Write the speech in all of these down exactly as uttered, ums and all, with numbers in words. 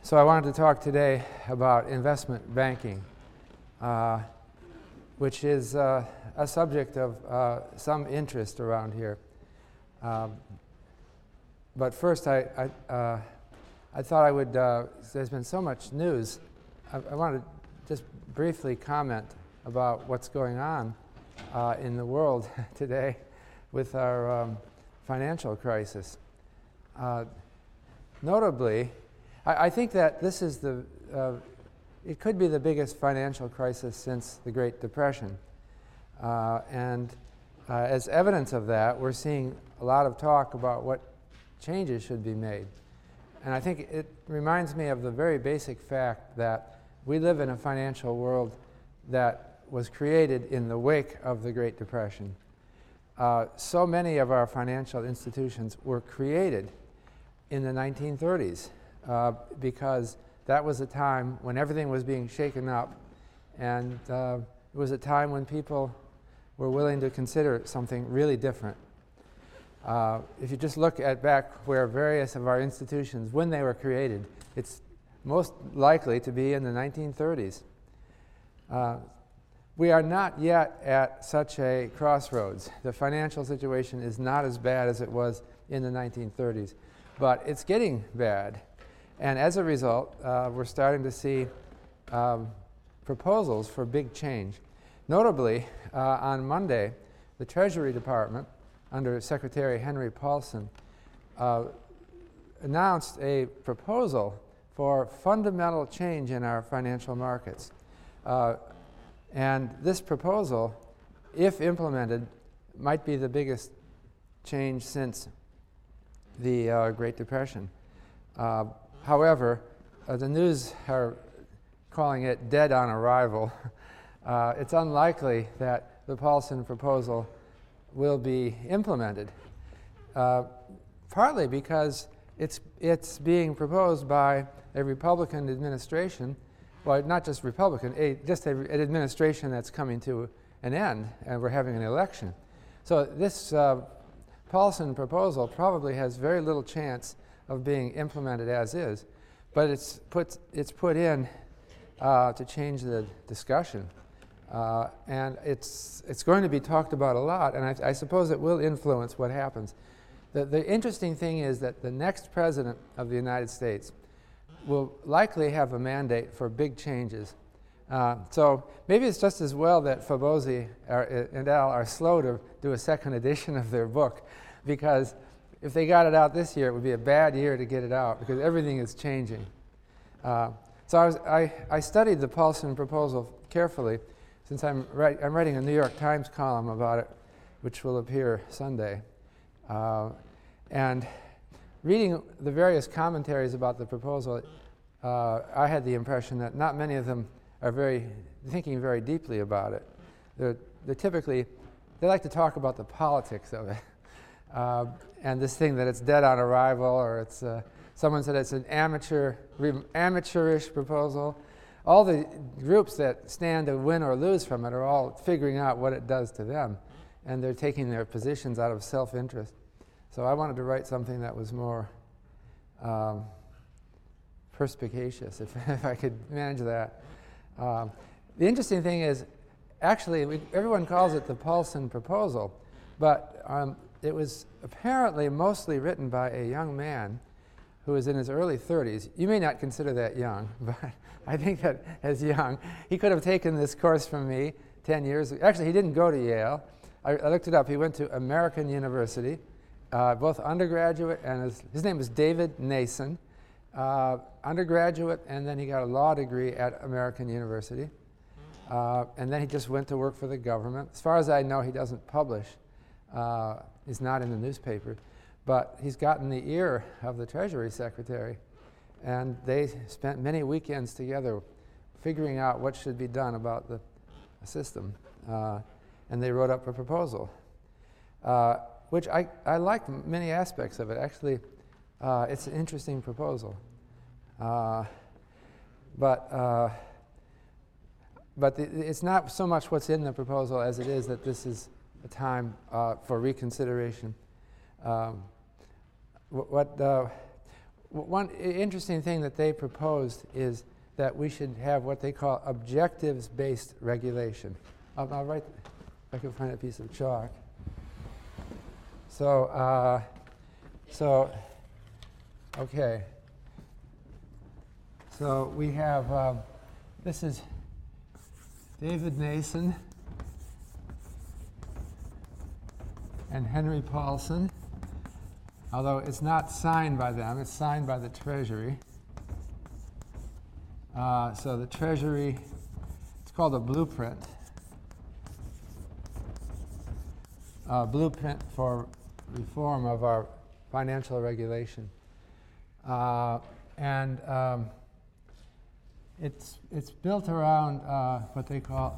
So I wanted to talk today about investment banking, uh, which is uh, a subject of uh, some interest around here. Um, but first, I, I, uh, I thought I would, uh, there's been so much news, I, I wanted to just briefly comment about what's going on uh, in the world today with our um, financial crisis. Uh, notably, I, I think that this is the, uh, it could be the biggest financial crisis since the Great Depression. Uh, and uh, as evidence of that, we're seeing a lot of talk about what changes should be made. And I think it reminds me of the very basic fact that we live in a financial world that was created in the wake of the Great Depression. Uh, so many of our financial institutions were created in the nineteen thirties uh, because that was a time when everything was being shaken up, and uh, it was a time when people were willing to consider something really different. Uh, if you just look at back where various of our institutions, when they were created, it's most likely to be in the nineteen thirties. Uh, we are not yet at such a crossroads. The financial situation is not as bad as it was in the nineteen thirties, but it's getting bad. And as a result, uh, we're starting to see um, proposals for big change. Notably, uh, on Monday, the Treasury Department, under Secretary Henry Paulson, uh, announced a proposal for fundamental change in our financial markets. Uh, and this proposal, if implemented, might be the biggest change since the uh, Great Depression. Uh, however, uh, the news are calling it dead on arrival. uh, it's unlikely that the Paulson proposal will be implemented, uh, partly because it's, it's being proposed by a Republican administration, well, not just Republican, a, just a, an administration that's coming to an end, and we're having an election. So this uh, Paulson proposal probably has very little chance of being implemented as is, but it's put, it's put in uh, to change the discussion. Uh, and it's, it's going to be talked about a lot, and I, I suppose it will influence what happens. The, the interesting thing is that the next president of the United States will likely have a mandate for big changes. Uh, so maybe it's just as well that Fabozzi are, and Al are slow to do a second edition of their book, because if they got it out this year, it would be a bad year to get it out, because everything is changing. Uh, so I, was, I, I studied the Paulson proposal carefully, since I'm, write, I'm writing a New York Times column about it, which will appear Sunday. Uh, and reading the various commentaries about the proposal, uh, I had the impression that not many of them are very thinking very deeply about it. They're, they're typically, they like to talk about the politics of it. Uh, and this thing that it's dead on arrival, or it's, uh, someone said it's an amateur, amateurish proposal. All the groups that stand to win or lose from it are all figuring out what it does to them, and they're taking their positions out of self-interest. So I wanted to write something that was more um, perspicacious, if, if I could manage that. Um, the interesting thing is, actually, we, everyone calls it the Paulson proposal, but um, it was apparently mostly written by a young man who was in his early thirties. You may not consider that young, but I think that as young, he could have taken this course from me ten years ago. Actually, he didn't go to Yale. I, I looked it up. He went to American University, uh, both undergraduate and his, his name was David Nason, uh, undergraduate, and then he got a law degree at American University. Uh, and then he just went to work for the government. As far as I know, he doesn't publish. Uh, he's not in the newspaper. But he's gotten the ear of the Treasury Secretary, and they spent many weekends together figuring out what should be done about the system. Uh, and they wrote up a proposal, uh, which I, I like many aspects of it. Actually, uh, it's an interesting proposal. Uh, but uh, but the, it's not so much what's in the proposal as it is that this is a time uh, for reconsideration. Um, what, uh, w- one i- interesting thing that they proposed is that we should have what they call objectives-based regulation. I'll, I'll write, if I can find a piece of chalk. So, uh, so, okay. So we have, um, this is David Nason and Henry Paulson, although it's not signed by them, it's signed by the Treasury. Uh, so the Treasury, it's called a blueprint. Uh, blueprint for reform of our financial regulation. Uh, and um, it's, it's built around uh, what they call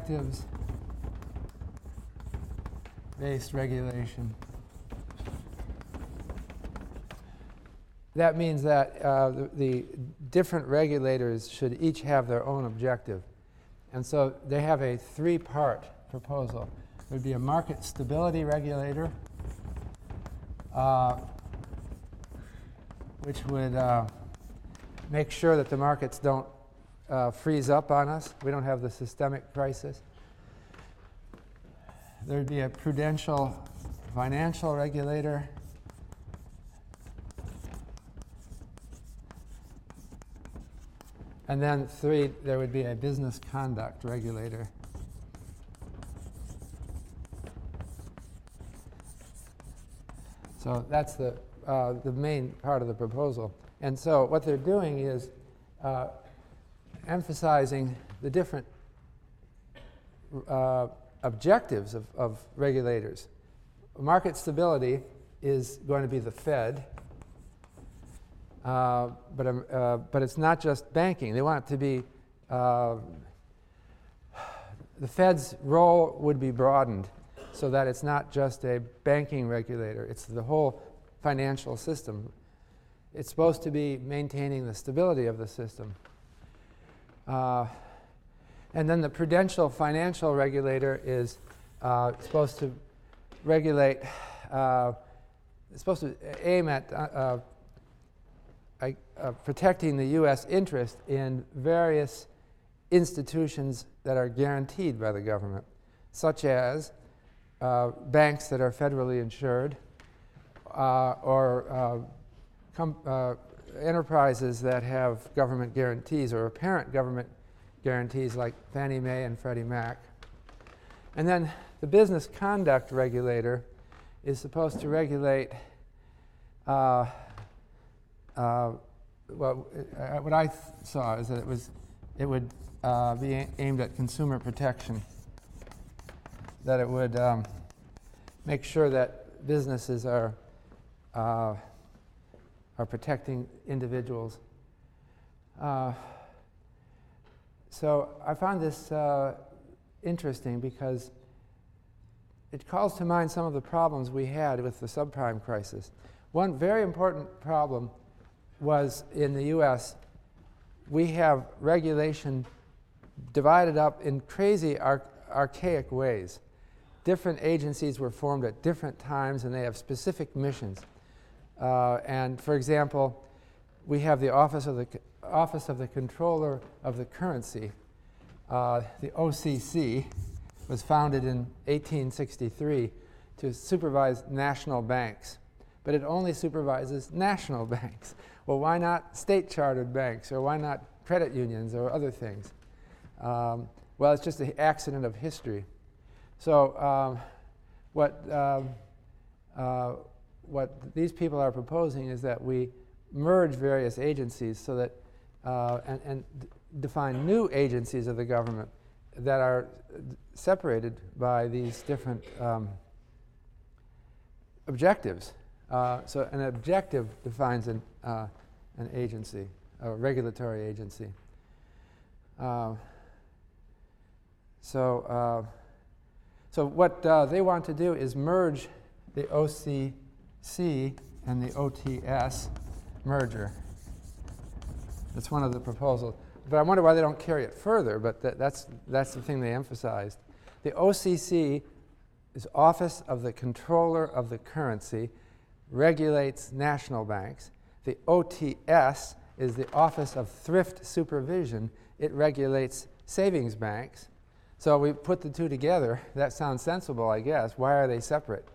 objectives-based regulation. That means that uh, the, the different regulators should each have their own objective. And so they have a three-part proposal. There would be a market stability regulator, uh, which would uh, make sure that the markets don't uh, freeze up on us. We don't have the systemic crisis. There would be a prudential financial regulator. And then three, there would be a business conduct regulator. So that's the, uh, the main part of the proposal. And so what they're doing is uh, emphasizing the different uh, objectives of, of regulators. Market stability is going to be the Fed. Uh, but, um, uh, but it's not just banking. They want it to be, uh, the Fed's role would be broadened so that it's not just a banking regulator. It's the whole financial system. It's supposed to be maintaining the stability of the system. Uh, and then the prudential financial regulator is uh, supposed to regulate, uh, it's supposed to aim at uh, Uh, uh, protecting the U S interest in various institutions that are guaranteed by the government, such as uh, banks that are federally insured, uh, or uh, com- uh, enterprises that have government guarantees or apparent government guarantees like Fannie Mae and Freddie Mac. And then the business conduct regulator is supposed to regulate uh, Uh, well, uh, what I th- saw is that it was, it would uh, be a- aimed at consumer protection. That it would um, make sure that businesses are uh, are protecting individuals. Uh, so I found this uh, interesting because it calls to mind some of the problems we had with the subprime crisis. One very important problem was in the U S, we have regulation divided up in crazy ar- archaic ways. Different agencies were formed at different times and they have specific missions. Uh, and for example, we have the Office of the, C- Office of the Controller of the Currency. Uh, the O C C was founded in eighteen sixty-three to supervise national banks, but it only supervises national banks. Well, why not state-chartered banks, or why not credit unions, or other things? Um, well, it's just an accident of history. So um, what, um, uh, what these people are proposing is that we merge various agencies so that, uh, and, and d- define new agencies of the government that are d- separated by these different um, objectives. Uh, so an objective defines an, uh, an agency, a regulatory agency. Uh, so, uh, so what uh, they want to do is merge the O C C and the O T S merger. That's one of the proposals. But I wonder why they don't carry it further, but that, that's, that's the thing they emphasized. The O C C is Office of the Controller of the Currency, regulates national banks. The O T S is the Office of Thrift Supervision. It regulates savings banks. So we put the two together. That sounds sensible, I guess. Why are they separate?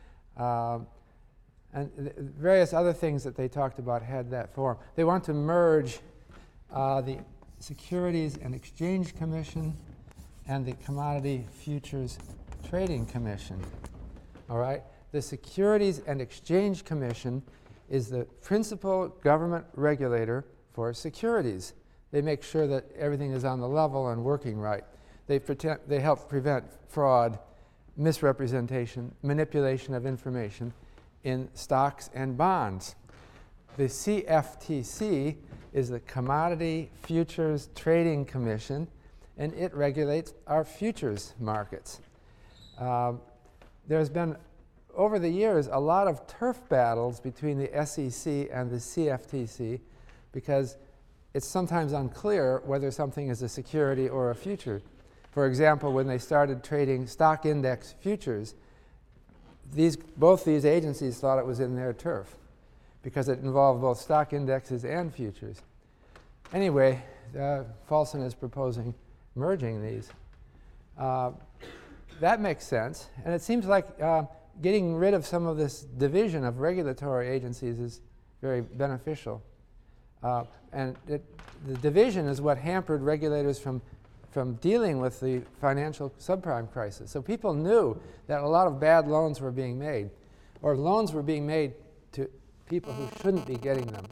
Um, and th- various other things that they talked about had that form. They want to merge uh, the Securities and Exchange Commission and the Commodity Futures Trading Commission. All right? The Securities and Exchange Commission is the principal government regulator for securities. They make sure that everything is on the level and working right. They, pretend, they help prevent fraud, misrepresentation, manipulation of information in stocks and bonds. The C F T C is the Commodity Futures Trading Commission, and it regulates our futures markets. Um, there's been, over the years, a lot of turf battles between the S E C and the C F T C because it's sometimes unclear whether something is a security or a future. For example, when they started trading stock index futures, these, both these agencies thought it was in their turf because it involved both stock indexes and futures. Anyway, uh, Paulson is proposing merging these. Uh, that makes sense, and it seems like uh, getting rid of some of this division of regulatory agencies is very beneficial. Uh, and it, the division is what hampered regulators from, from dealing with the financial subprime crisis. So people knew that a lot of bad loans were being made, or loans were being made to people who shouldn't be getting them.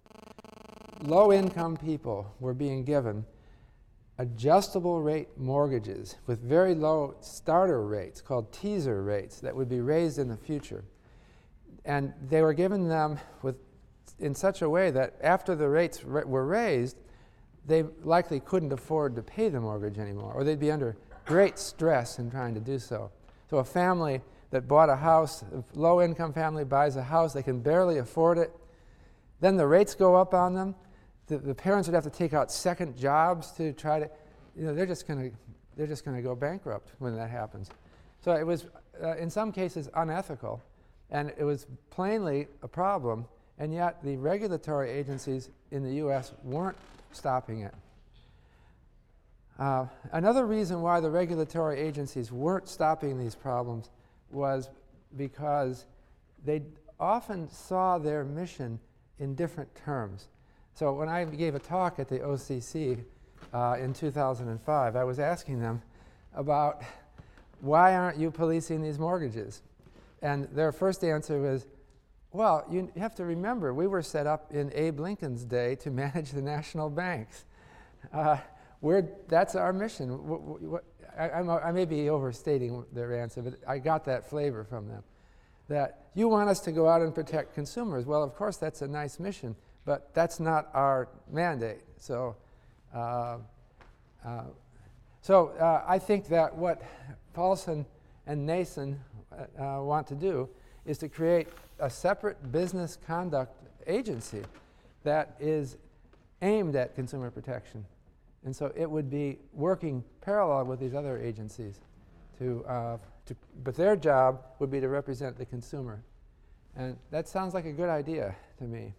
Low-income people were being given adjustable rate mortgages with very low starter rates called teaser rates that would be raised in the future. And they were given them with, in such a way that after the rates ra- were raised, they likely couldn't afford to pay the mortgage anymore, or they'd be under great stress in trying to do so. So a family that bought a house, a low-income family buys a house, they can barely afford it, then the rates go up on them. The, the parents would have to take out second jobs to try to, you know, they're just going to, they're just going to go bankrupt when that happens. So it was, uh, in some cases, unethical, and it was plainly a problem, and yet the regulatory agencies in the U S weren't stopping it. Uh, another reason why the regulatory agencies weren't stopping these problems was because they often saw their mission in different terms. So when I gave a talk at the O C C uh, in two thousand five, I was asking them about why aren't you policing these mortgages? And their first answer was, well, you have to remember, we were set up in Abe Lincoln's day to manage the national banks. Uh, we're, that's our mission. W- w- w- I, I'm, I may be overstating their answer, but I got that flavor from them. That you want us to go out and protect consumers. Well, of course, that's a nice mission, but that's not our mandate. So, uh, uh, so uh, I think that what Paulson and Nason uh, uh, want to do is to create a separate business conduct agency that is aimed at consumer protection. And so it would be working parallel with these other agencies to, uh, to, but their job would be to represent the consumer. And that sounds like a good idea to me.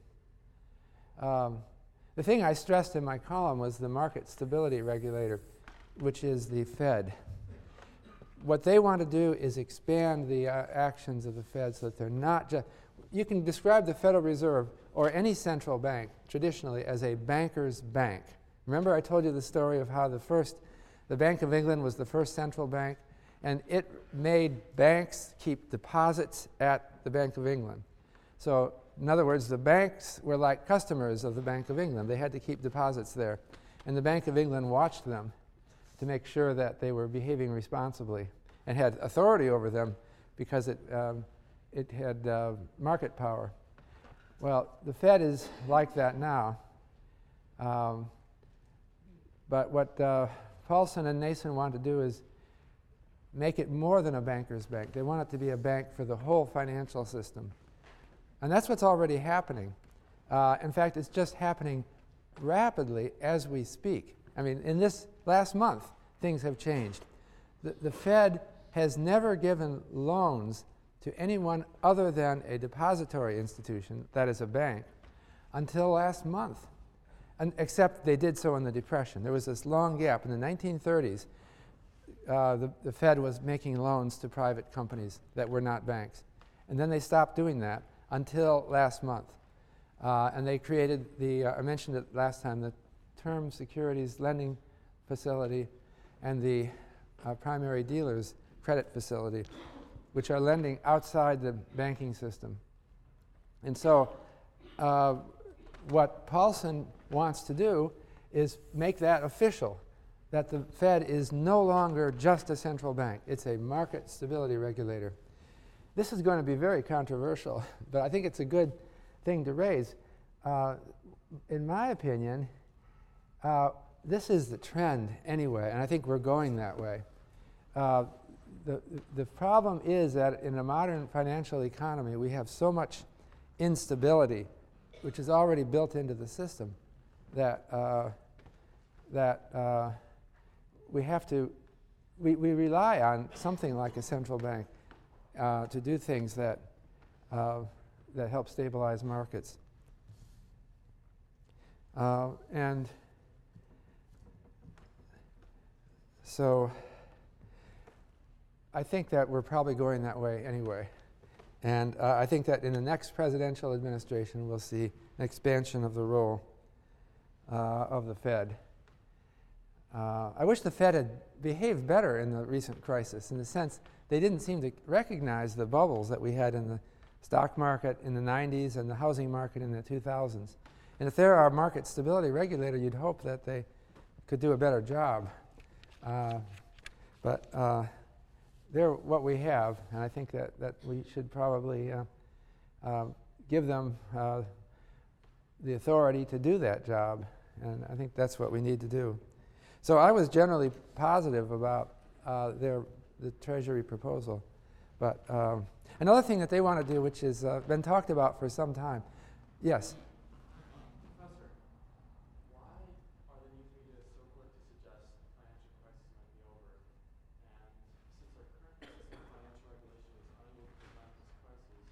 Um, the thing I stressed in my column was the market stability regulator, which is the Fed. What they want to do is expand the uh, actions of the Fed so that they're not just, you can describe the Federal Reserve or any central bank traditionally as a banker's bank. Remember I told you the story of how the first, the Bank of England was the first central bank, and it made banks keep deposits at the Bank of England. So in other words, the banks were like customers of the Bank of England. They had to keep deposits there. And the Bank of England watched them to make sure that they were behaving responsibly and had authority over them because it, um, it had uh, market power. Well, the Fed is like that now. Um, but what uh, Paulson and Nason want to do is make it more than a banker's bank. They want it to be a bank for the whole financial system. And that's what's already happening. Uh, in fact, it's just happening rapidly as we speak. I mean, in this last month, things have changed. The, the Fed has never given loans to anyone other than a depository institution, that is a bank, until last month, and, except they did so in the Depression. There was this long gap. In the nineteen thirties, uh, the, the Fed was making loans to private companies that were not banks. And then they stopped doing that until last month. Uh, and they created the, uh, I mentioned it last time, the Term Securities Lending Facility and the uh, Primary Dealers Credit Facility, which are lending outside the banking system. And so uh, what Paulson wants to do is make that official, that the Fed is no longer just a central bank. It's a market stability regulator. This is going to be very controversial, but I think it's a good thing to raise. Uh, in my opinion, uh, this is the trend anyway, and I think we're going that way. Uh, the, the problem is that in a modern financial economy, we have so much instability, which is already built into the system, that, uh, that uh, we have to, we, we rely on something like a central bank uh, to do things that, uh, that help stabilize markets. Uh, and so I think that we're probably going that way anyway. And uh, I think that in the next presidential administration, we'll see an expansion of the role uh, of the Fed. Uh, I wish the Fed had behaved better in the recent crisis, in the sense they didn't seem to recognize the bubbles that we had in the stock market in the nineties and the housing market in the two thousands. And if they're our market stability regulator, you'd hope that they could do a better job. Uh, but uh, they're what we have, and I think that, that we should probably uh, uh, give them uh, the authority to do that job, and I think that's what we need to do. So I was generally positive about uh, their, the Treasury proposal. But um, another thing that they want to do, which has uh, been talked about for some time. Yes? Professor, why are the news media so quick to suggest the financial crisis might be over? And since our current system of financial regulation is unable to prevent this crisis,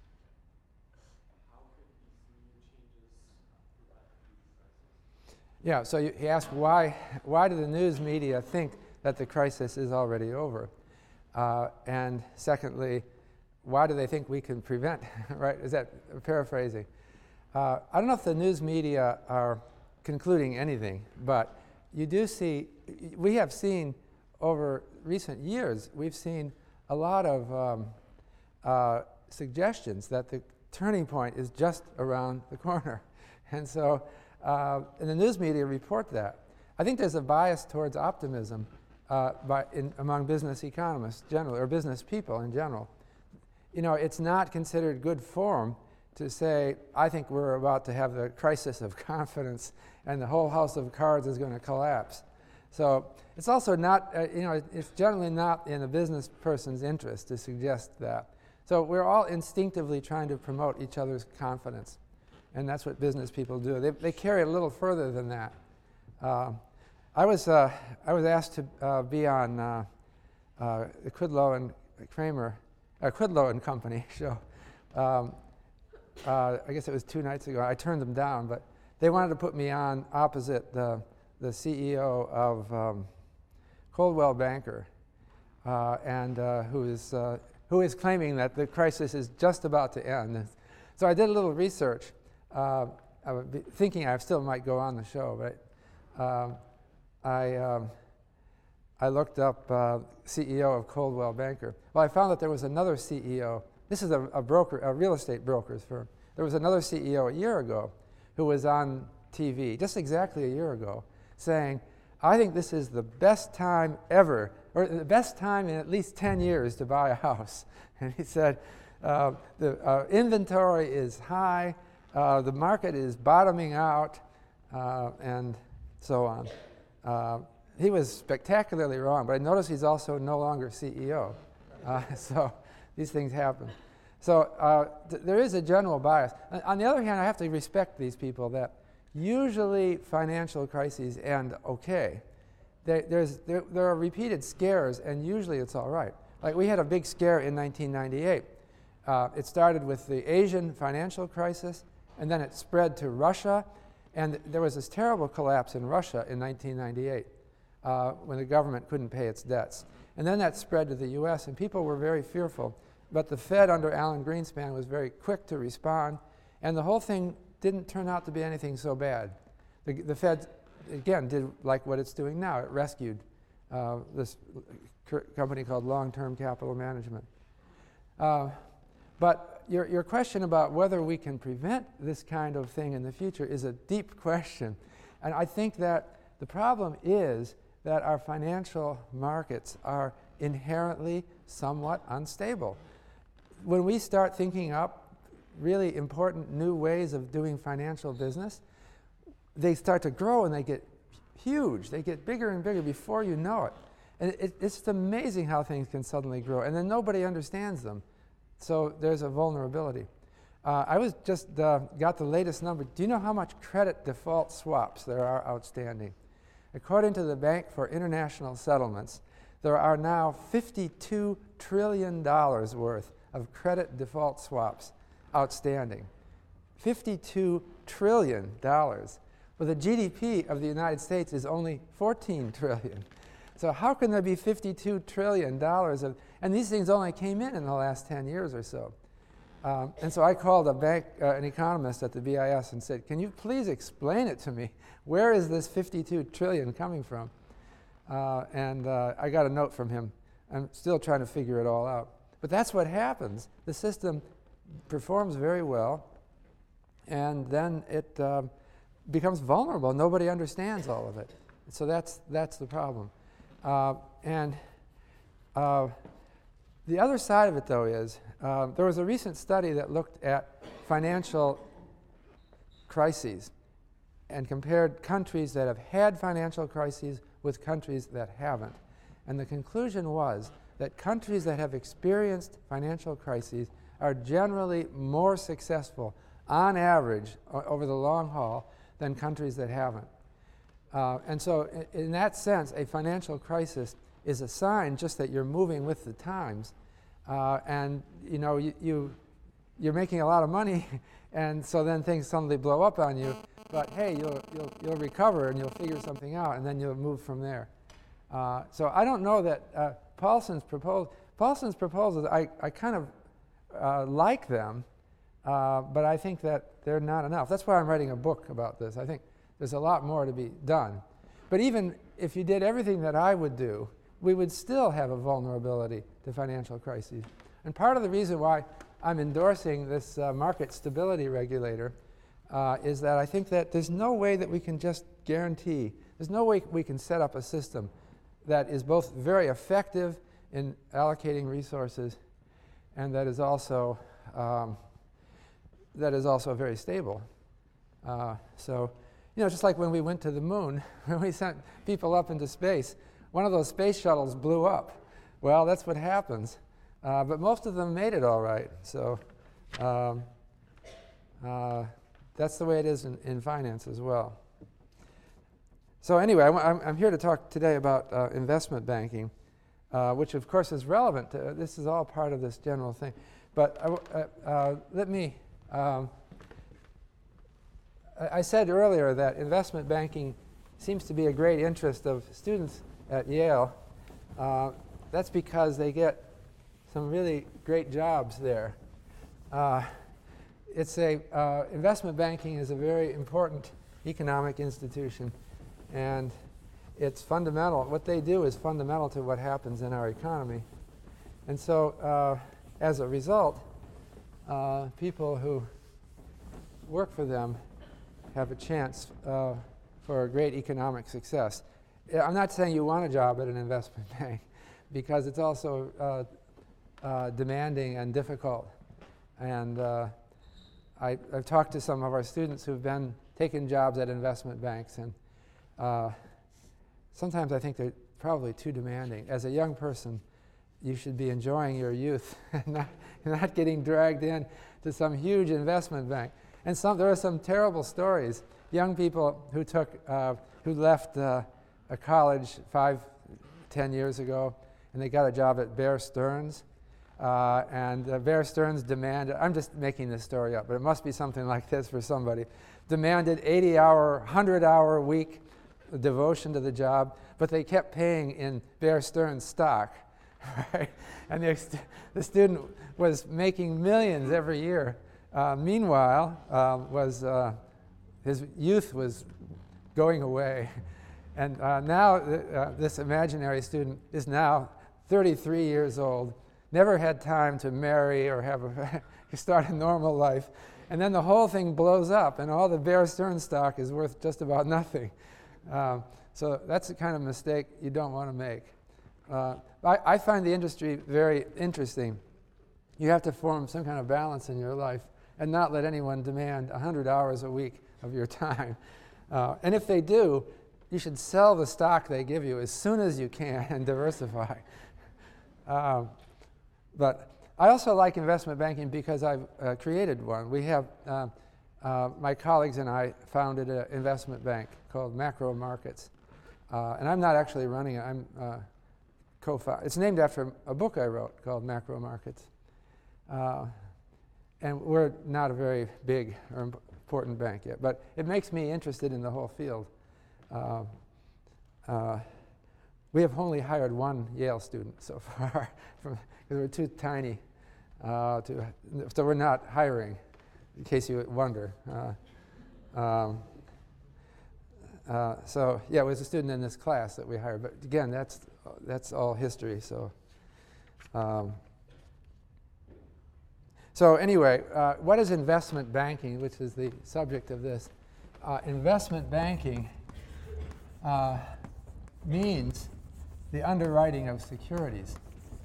how could these new changes prevent these crises? Yeah, so you, he asked why, why do the news media think that the crisis is already over? Uh, and secondly, why do they think we can prevent, right? Is that paraphrasing? Uh, I don't know if the news media are concluding anything, but you do see, we have seen over recent years, we've seen a lot of um, uh, suggestions that the turning point is just around the corner. And so, uh, and the news media report that. I think there's a bias towards optimism uh, by in, among business economists generally, or business people in general. You know, it's not considered good form to say, I think we're about to have the crisis of confidence and the whole house of cards is going to collapse. So it's also not, uh, you know, it's generally not in a business person's interest to suggest that. So we're all instinctively trying to promote each other's confidence. And that's what business people do. They, they carry it a little further than that. Uh, I was, uh, I was asked to uh, be on uh, uh, the Kudlow and Kramer, uh, Kudlow and Company show. Um, uh, I guess it was two nights ago. I turned them down, but they wanted to put me on opposite the, the C E O of um, Coldwell Banker, uh, and uh, who is uh, who is claiming that the crisis is just about to end. So I did a little research. Uh, I would be thinking I still might go on the show, but um, I, um, I looked up uh, C E O of Coldwell Banker. Well, I found that there was another C E O. This is a, a broker, a real estate broker's firm. There was another C E O a year ago who was on T V, just exactly a year ago, saying, I think this is the best time ever, or the best time in at least ten years to buy a house. And he said, uh, the uh, inventory is high, uh, the market is bottoming out, uh, and so on. Uh, he was spectacularly wrong, but I notice he's also no longer C E O. Uh, so these things happen. So uh, th there is a general bias. On the other hand, I have to respect these people that usually financial crises end okay. They, there's, there, there are repeated scares, and usually it's all right. Like we had a big scare in nineteen ninety-eight. Uh, it started with the Asian financial crisis, and then it spread to Russia, and there was this terrible collapse in Russia in nineteen ninety-eight uh, when the government couldn't pay its debts. And then that spread to the U S, and people were very fearful. But the Fed under Alan Greenspan was very quick to respond, and the whole thing didn't turn out to be anything so bad. The, the Fed, again, did like what it's doing now. It rescued uh, this company called Long-Term Capital Management. Uh, but your, your question about whether we can prevent this kind of thing in the future is a deep question. And I think that the problem is that our financial markets are inherently somewhat unstable. When we start thinking up really important new ways of doing financial business, they start to grow and they get huge. They get bigger and bigger before you know it. And it, it's just amazing how things can suddenly grow, and then nobody understands them. So there's a vulnerability. Uh, I was just uh, got the latest number. Do you know how much credit default swaps there are outstanding? According to the Bank for International Settlements, there are now fifty-two trillion dollars worth of credit default swaps outstanding. fifty-two trillion dollars. Well, the G D P of the United States is only fourteen trillion dollars. So how can there be fifty-two trillion dollars of, and these things only came in in the last ten years or so. Um, and so I called a bank, uh, an economist at the B I S and said, can you please explain it to me? Where is this fifty-two trillion dollars coming from? Uh, and uh, I got a note from him. I'm still trying to figure it all out. But that's what happens. The system performs very well, and then it um, becomes vulnerable. Nobody understands all of it. So that's, that's the problem. Uh, and uh, the other side of it, though, is uh, there was a recent study that looked at financial crises and compared countries that have had financial crises with countries that haven't. And the conclusion was that countries that have experienced financial crises are generally more successful, on average, o- over the long haul, than countries that haven't. Uh, and so in, in that sense, a financial crisis is a sign just that you're moving with the times. Uh, and you know, you, you, you're making a lot of money, and so then things suddenly blow up on you. But hey, you'll, you'll, you'll recover and you'll figure something out, and then you'll move from there. Uh, so I don't know that uh, Paulson's proposal, Paulson's proposals, I, I kind of uh, like them, uh, but I think that they're not enough. That's why I'm writing a book about this. I think there's a lot more to be done. But even if you did everything that I would do, we would still have a vulnerability to financial crises. And part of the reason why I'm endorsing this uh, market stability regulator uh, is that I think that there's no way that we can just guarantee, there's no way we can set up a system that is both very effective in allocating resources and that is also um, that is also very stable. Uh, so, you know, just like when we went to the moon, when we sent people up into space, one of those space shuttles blew up. Well, that's what happens. Uh, but most of them made it all right. So um, uh, that's the way it is in, in finance as well. So anyway, I'm, I'm, I'm here to talk today about uh, investment banking, uh, which of course is relevant to, uh, this is all part of this general thing. But I w- uh, uh, let me, um, I, I said earlier that investment banking seems to be a great interest of students at Yale. Uh, that's because they get some really great jobs there. Uh, it's a, uh, investment banking is a very important economic institution, and it's fundamental. What they do is fundamental to what happens in our economy. And so uh, as a result, uh, people who work for them have a chance uh, for a great economic success. I'm not saying you want a job at an investment bank, because it's also uh, uh, demanding and difficult. And uh, I, I've talked to some of our students who've been taking jobs at investment banks, and uh, sometimes I think they're probably too demanding. As a young person, you should be enjoying your youth and not, not getting dragged in to some huge investment bank. And some, there are some terrible stories. Young people who took, uh, who left uh, a college five, ten years ago, and they got a job at Bear Stearns. Uh, and uh, Bear Stearns demanded, I'm just making this story up, but it must be something like this for somebody, demanded eighty hour, one hundred hour a week devotion to the job, but they kept paying in Bear Stearns stock, right? And the, ex- the student was making millions every year. Uh, meanwhile, uh, was uh, his youth was going away. And uh, now uh, this imaginary student is now thirty-three years old, never had time to marry or have a start a normal life. And then the whole thing blows up, and all the Bear Stearns stock is worth just about nothing. Um, so that's the kind of mistake you don't want to make. Uh, I, I find the industry very interesting. You have to form some kind of balance in your life and not let anyone demand one hundred hours a week of your time. Uh, and if they do, you should sell the stock they give you as soon as you can and diversify. Um, but I also like investment banking because I've uh, created one. We have, uh, uh, my colleagues and I founded an investment bank called Macro Markets. Uh, and I'm not actually running it, I'm uh, co-founder. It's named after a book I wrote called Macro Markets. Uh, and we're not a very big or important bank yet, but it makes me interested in the whole field. Uh, uh, we have only hired one Yale student so far, because we're too tiny, uh, to, so we're not hiring, in case you wonder. Uh, um, uh, so yeah, it was a student in this class that we hired, but again, that's that's all history. So, um, so anyway, uh, what is investment banking, which is the subject of this? Uh, investment banking uh, means the underwriting of securities.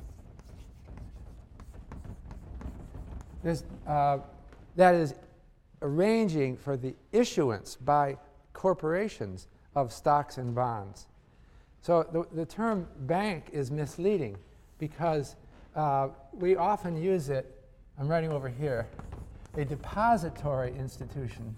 There's, uh, that is arranging for the issuance by corporations of stocks and bonds. So the, the term bank is misleading because uh, we often use it, I'm writing over here, a depository institution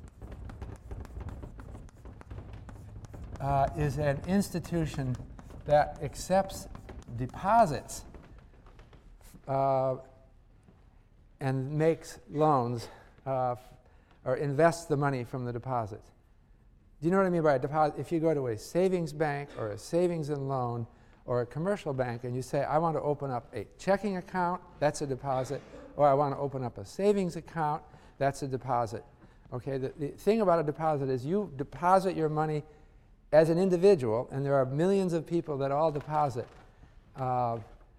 uh, is an institution that accepts deposits uh, and makes loans uh, or invests the money from the deposits. Do you know what I mean by a deposit? If you go to a savings bank or a savings and loan or a commercial bank and you say, I want to open up a checking account, that's a deposit, or I want to open up a savings account, that's a deposit. Okay, the, the thing about a deposit is you deposit your money as an individual, and there are millions of people that all deposit uh,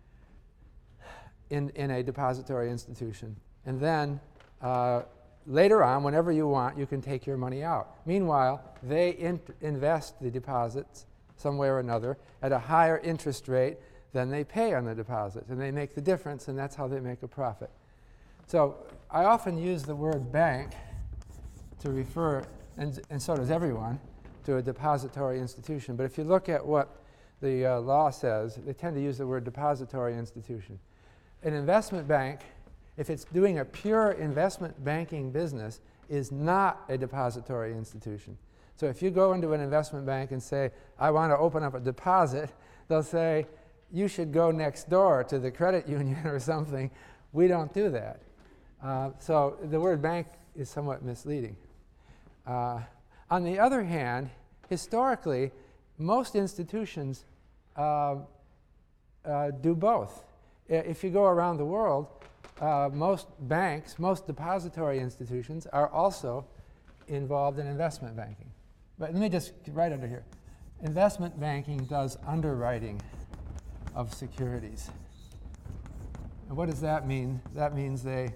in, in a depository institution. And then uh, later on, whenever you want, you can take your money out. Meanwhile, they in invest the deposits some way or another at a higher interest rate than they pay on the deposits, and they make the difference, and that's how they make a profit. So I often use the word bank to refer, and, and so does everyone, to a depository institution. But if you look at what the uh, law says, they tend to use the word depository institution. An investment bank, if it's doing a pure investment banking business, is not a depository institution. So if you go into an investment bank and say, I want to open up a deposit, they'll say, you should go next door to the credit union or something. We don't do that. Uh, so the word bank is somewhat misleading. Uh, on the other hand, historically, most institutions uh, uh, do both. I- If you go around the world, uh, most banks, most depository institutions are also involved in investment banking. But let me just write under here. Investment banking does underwriting of securities. And what does that mean? That means they,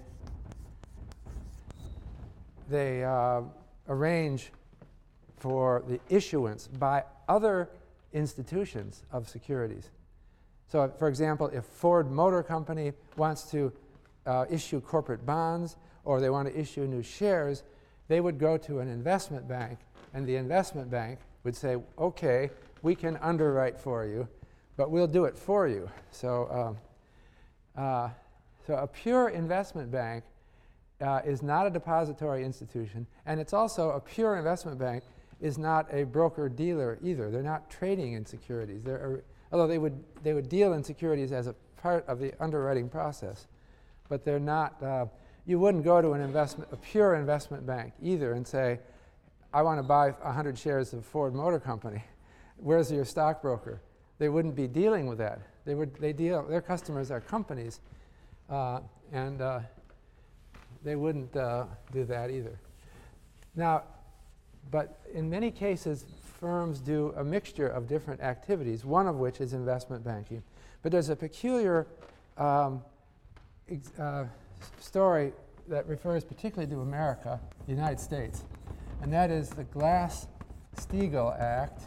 they uh, arrange for the issuance by other institutions of securities. So, for example, if Ford Motor Company wants to uh, issue corporate bonds or they want to issue new shares, they would go to an investment bank, and the investment bank would say, okay, we can underwrite for you, but we'll do it for you. So, um, uh, so a pure investment bank uh, is not a depository institution, and it's also a pure investment bank is not a broker-dealer either. They're not trading in securities. They're a, although they would, they would deal in securities as a part of the underwriting process. but they're not, uh, you wouldn't go to an investment, a pure investment bank either and say, I want to buy one hundred shares of Ford Motor Company. Where's your stockbroker? They wouldn't be dealing with that. They would, they deal, their customers are companies, uh, and uh, they wouldn't uh, do that either. Now, but in many cases, firms do a mixture of different activities, one of which is investment banking. But there's a peculiar um, ex uh, story that refers particularly to America, the United States, and that is the Glass-Steagall Act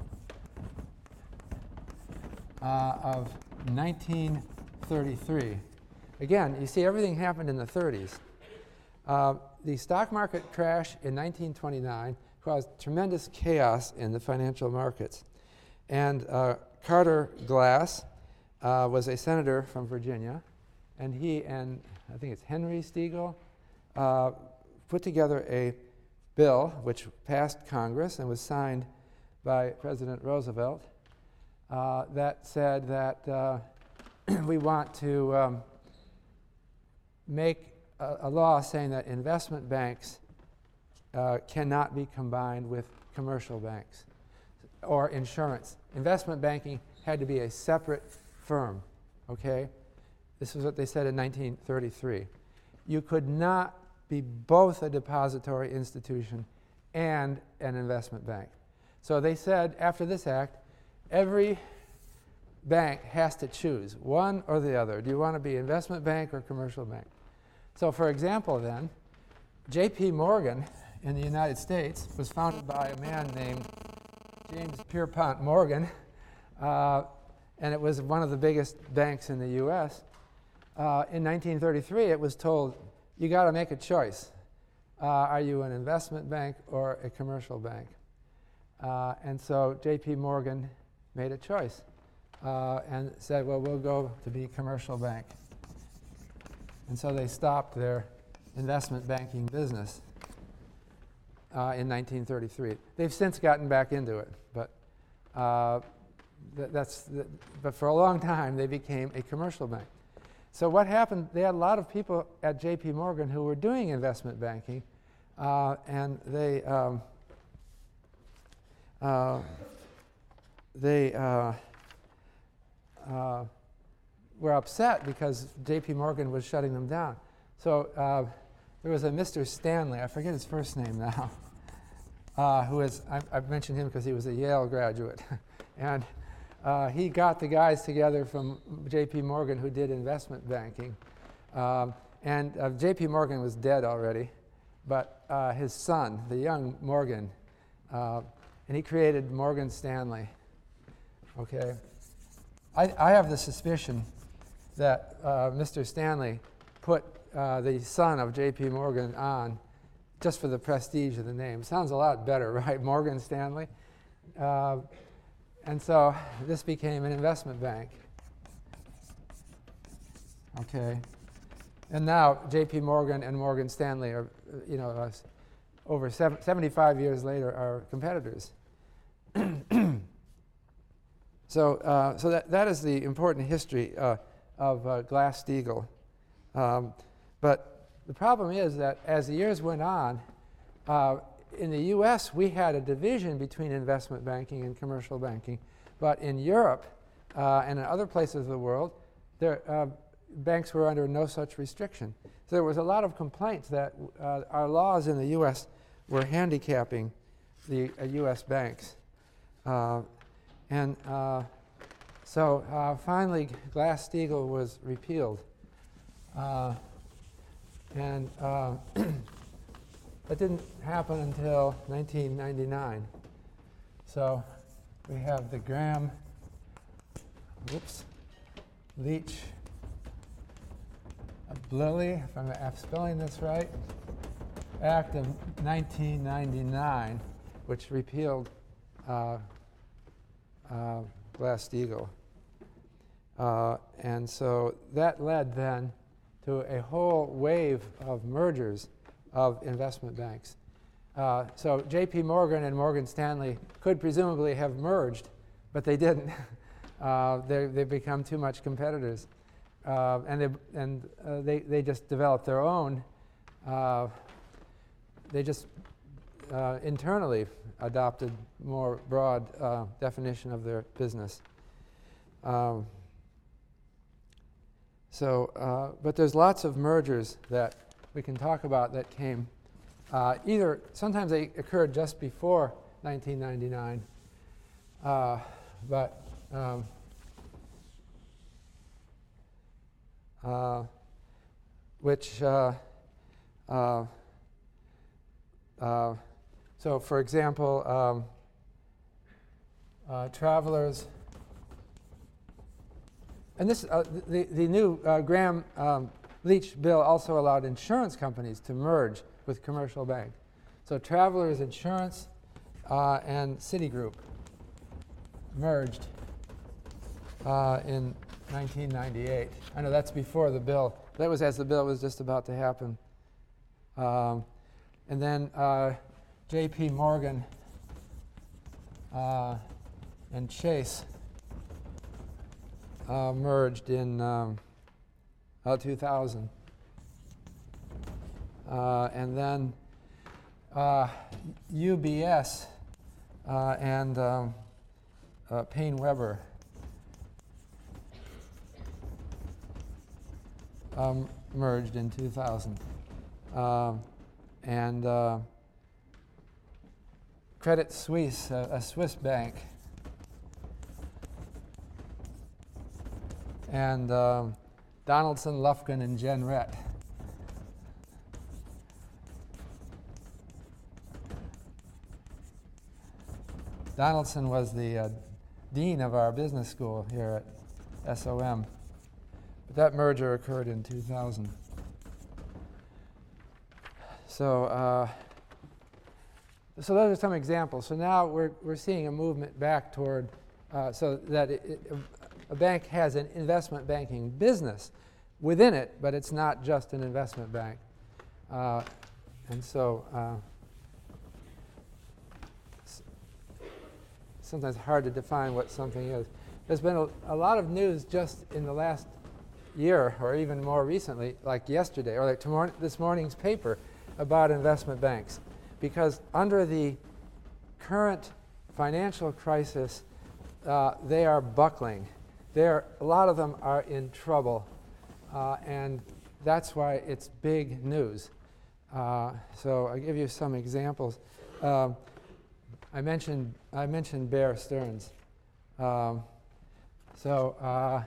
uh, of nineteen thirty-three. Again, you see everything happened in the thirties. Uh, the stock market crash in nineteen twenty-nine caused tremendous chaos in the financial markets. And uh, Carter Glass uh, was a senator from Virginia, and he and I think it's Henry Steagall uh, put together a bill which passed Congress and was signed by President Roosevelt uh, that said that uh, we want to um, make a, a law saying that investment banks uh, cannot be combined with commercial banks or insurance. Investment banking had to be a separate firm, okay? This is what they said in nineteen thirty-three. You could not be both a depository institution and an investment bank. So they said, after this act, every bank has to choose one or the other. Do you want to be investment bank or commercial bank? So for example then, J P Morgan in the United States was founded by a man named James Pierpont Morgan, uh, and it was one of the biggest banks in the U S. Uh, in nineteen thirty-three, it was told, you got to make a choice. Uh, are you an investment bank or a commercial bank? Uh, and so J P Morgan made a choice uh, and said, well, we'll go to be commercial bank. And so they stopped their investment banking business uh, in nineteen thirty-three. They've since gotten back into it, but uh, th that's th but for a long time they became a commercial bank. So what happened? They had a lot of people at J P Morgan who were doing investment banking, uh, and they um, uh, they uh, uh, were upset because J P Morgan was shutting them down. So uh, there was a Mister Stanley, I forget his first name now, uh, who is, I, I've mentioned him because he was a Yale graduate. and uh, he got the guys together from J P Morgan who did investment banking. Um, and uh, J P Morgan was dead already, but uh, his son, the young Morgan, uh, and he created Morgan Stanley. Okay, I, I have the suspicion that uh, Mister Stanley put uh, the son of J P Morgan on just for the prestige of the name. Sounds a lot better, right? Morgan Stanley. Uh, and so this became an investment bank. Okay, and now J P Morgan and Morgan Stanley are, you know, uh, over seven, seventy-five years later, are competitors. So, uh, so that, that is the important history uh, of uh, Glass-Steagall. Um, but the problem is that as the years went on, uh, in the U S we had a division between investment banking and commercial banking. But in Europe uh, and in other places of the world, there, uh, banks were under no such restriction. So there was a lot of complaints that uh, our laws in the U S were handicapping the uh, U S banks. Uh, And uh, so uh, finally, Glass-Steagall was repealed. Uh, and uh, that didn't happen until nineteen ninety-nine. So we have the Graham, whoops, Leach, Bliley, if I'm spelling this right, Act of nineteen ninety-nine, which repealed uh, Uh, Glass-Steagall. Uh, and so that led then to a whole wave of mergers of investment banks. Uh, so J P Morgan and Morgan Stanley could presumably have merged, but they didn't. uh, they, they've become too much competitors. uh, and they, and uh, they, they just developed their own, uh, they just uh, internally adopted more broad uh, definition of their business. Um, so, uh, but there's lots of mergers that we can talk about that came uh, either, sometimes they occurred just before nineteen ninety-nine, uh, but um, uh, which, uh, uh, uh, so for example, um, uh, Travelers, and this, uh, the, the new uh, Graham um, Leach bill also allowed insurance companies to merge with commercial banks. So Travelers Insurance uh, and Citigroup merged uh, in nineteen ninety-eight. I know that's before the bill. That was as the bill was just about to happen. Um, and then uh, J P Morgan uh, and Chase uh, merged in um, uh, two thousand. Uh, and then uh, U B S uh, and um, uh, Payne Weber um, merged in two thousand. Um, and uh, Credit Suisse, a, a Swiss bank, and um, Donaldson, Lufkin, and Jenrette. Donaldson was the uh, dean of our business school here at S O M. But that merger occurred in two thousand. So, uh, so those are some examples. So now we're, we're seeing a movement back toward, uh, so that it, it, a bank has an investment banking business within it, but it's not just an investment bank. Uh, and so, uh, sometimes hard to define what something is. There's been a, a lot of news just in the last year, or even more recently, like yesterday, or like tomorrow, this morning's paper, about investment banks. Because under the current financial crisis, uh, they are buckling. They're, a lot of them are in trouble, uh, and that's why it's big news. Uh, so I'll give you some examples. Um, I mentioned I mentioned Bear Stearns. Um, so uh,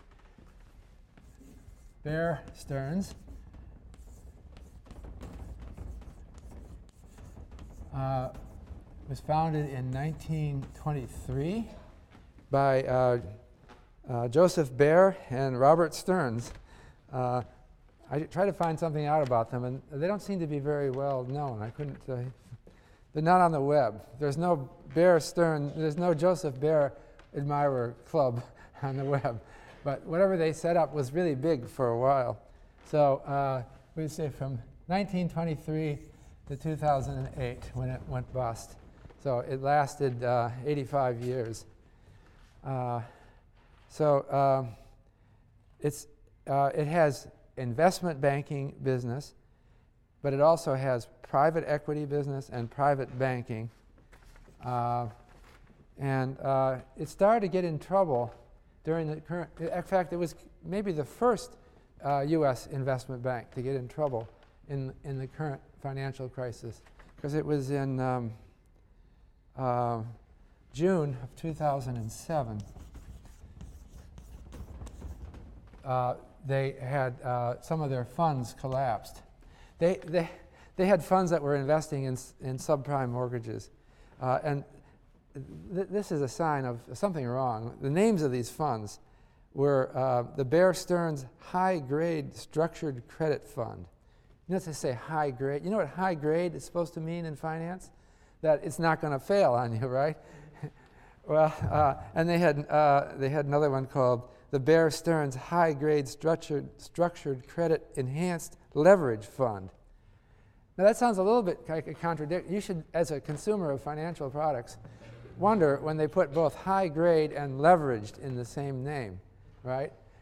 Bear Stearns uh, was founded in nineteen twenty-three by uh, uh, Joseph Bear and Robert Stearns. Uh, I tried to find something out about them, and they don't seem to be very well known. I couldn't. Uh, They're not on the web. There's no Bear Stearns, there's no Joseph Bear Admirer Club on the web. But whatever they set up was really big for a while. So uh, we say from nineteen twenty-three to two thousand eight when it went bust. So it lasted uh, eighty-five years. Uh, so um, it's, uh, it has investment banking business, but it also has private equity business and private banking. Uh, and uh, it started to get in trouble during the current, in fact, it was maybe the first uh, U S investment bank to get in trouble in, in the current financial crisis, because it was in um, uh, June of two thousand seven. Uh, they had uh, some of their funds collapsed. They, they, they had funds that were investing in, in subprime mortgages. Uh, and th this is a sign of something wrong. The names of these funds were uh, the Bear Stearns High Grade Structured Credit Fund. You know, to say high grade, you know what high grade is supposed to mean in finance? That it's not going to fail on you, right? Well, uh, and they had, uh, they had another one called the Bear Stearns High Grade Structured, Structured Credit Enhanced Leverage Fund. Now that sounds a little bit like a contradiction. You should, as a consumer of financial products, wonder when they put both high grade and leveraged in the same name, right?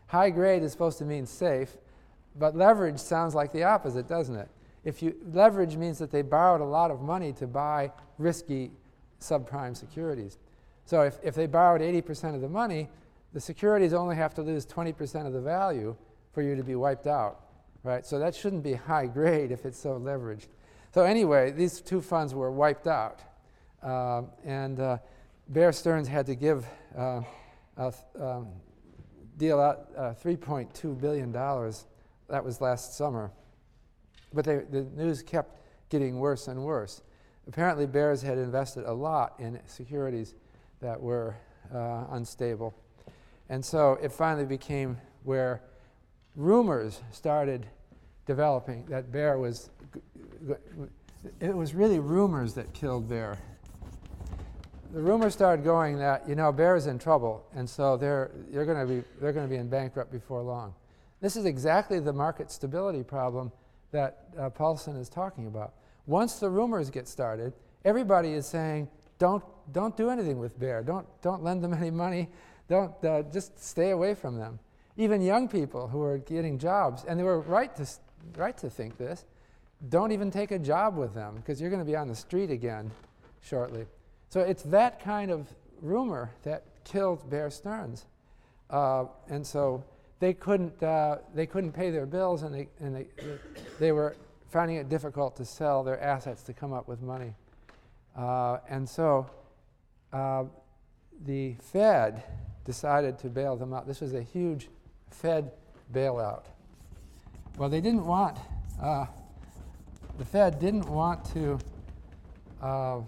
High grade is supposed to mean safe, but leverage sounds like the opposite, doesn't it? If you leverage means that they borrowed a lot of money to buy risky subprime securities. So if, if they borrowed eighty percent of the money, the securities only have to lose twenty percent of the value for you to be wiped out, right? So that shouldn't be high grade if it's so leveraged. So anyway, these two funds were wiped out. Uh, and uh, Bear Stearns had to give uh, uh, um, deal out uh, three point two billion dollars. That was last summer. But they, the news kept getting worse and worse. Apparently, Bears had invested a lot in securities that were uh, unstable. And so it finally became where rumors started developing that Bear was, it was really rumors that killed Bear. The rumors started going that, you know, Bear is in trouble, and so they're, they're going to be, they're going to be in bankrupt before long. This is exactly the market stability problem that uh, Paulson is talking about. Once the rumors get started, everybody is saying, don't, don't do anything with Bear. Don't, don't lend them any money. Don't, uh, just stay away from them. Even young people who are getting jobs, and they were right to, right to think this, don't even take a job with them because you're going to be on the street again shortly. So it's that kind of rumor that killed Bear Stearns. Uh, and so they couldn't, uh, they couldn't pay their bills, and, they, and they, they were finding it difficult to sell their assets to come up with money. Uh, and so uh, the Fed decided to bail them out. This was a huge Fed bailout. Well, they didn't want, uh, the Fed didn't want to uh,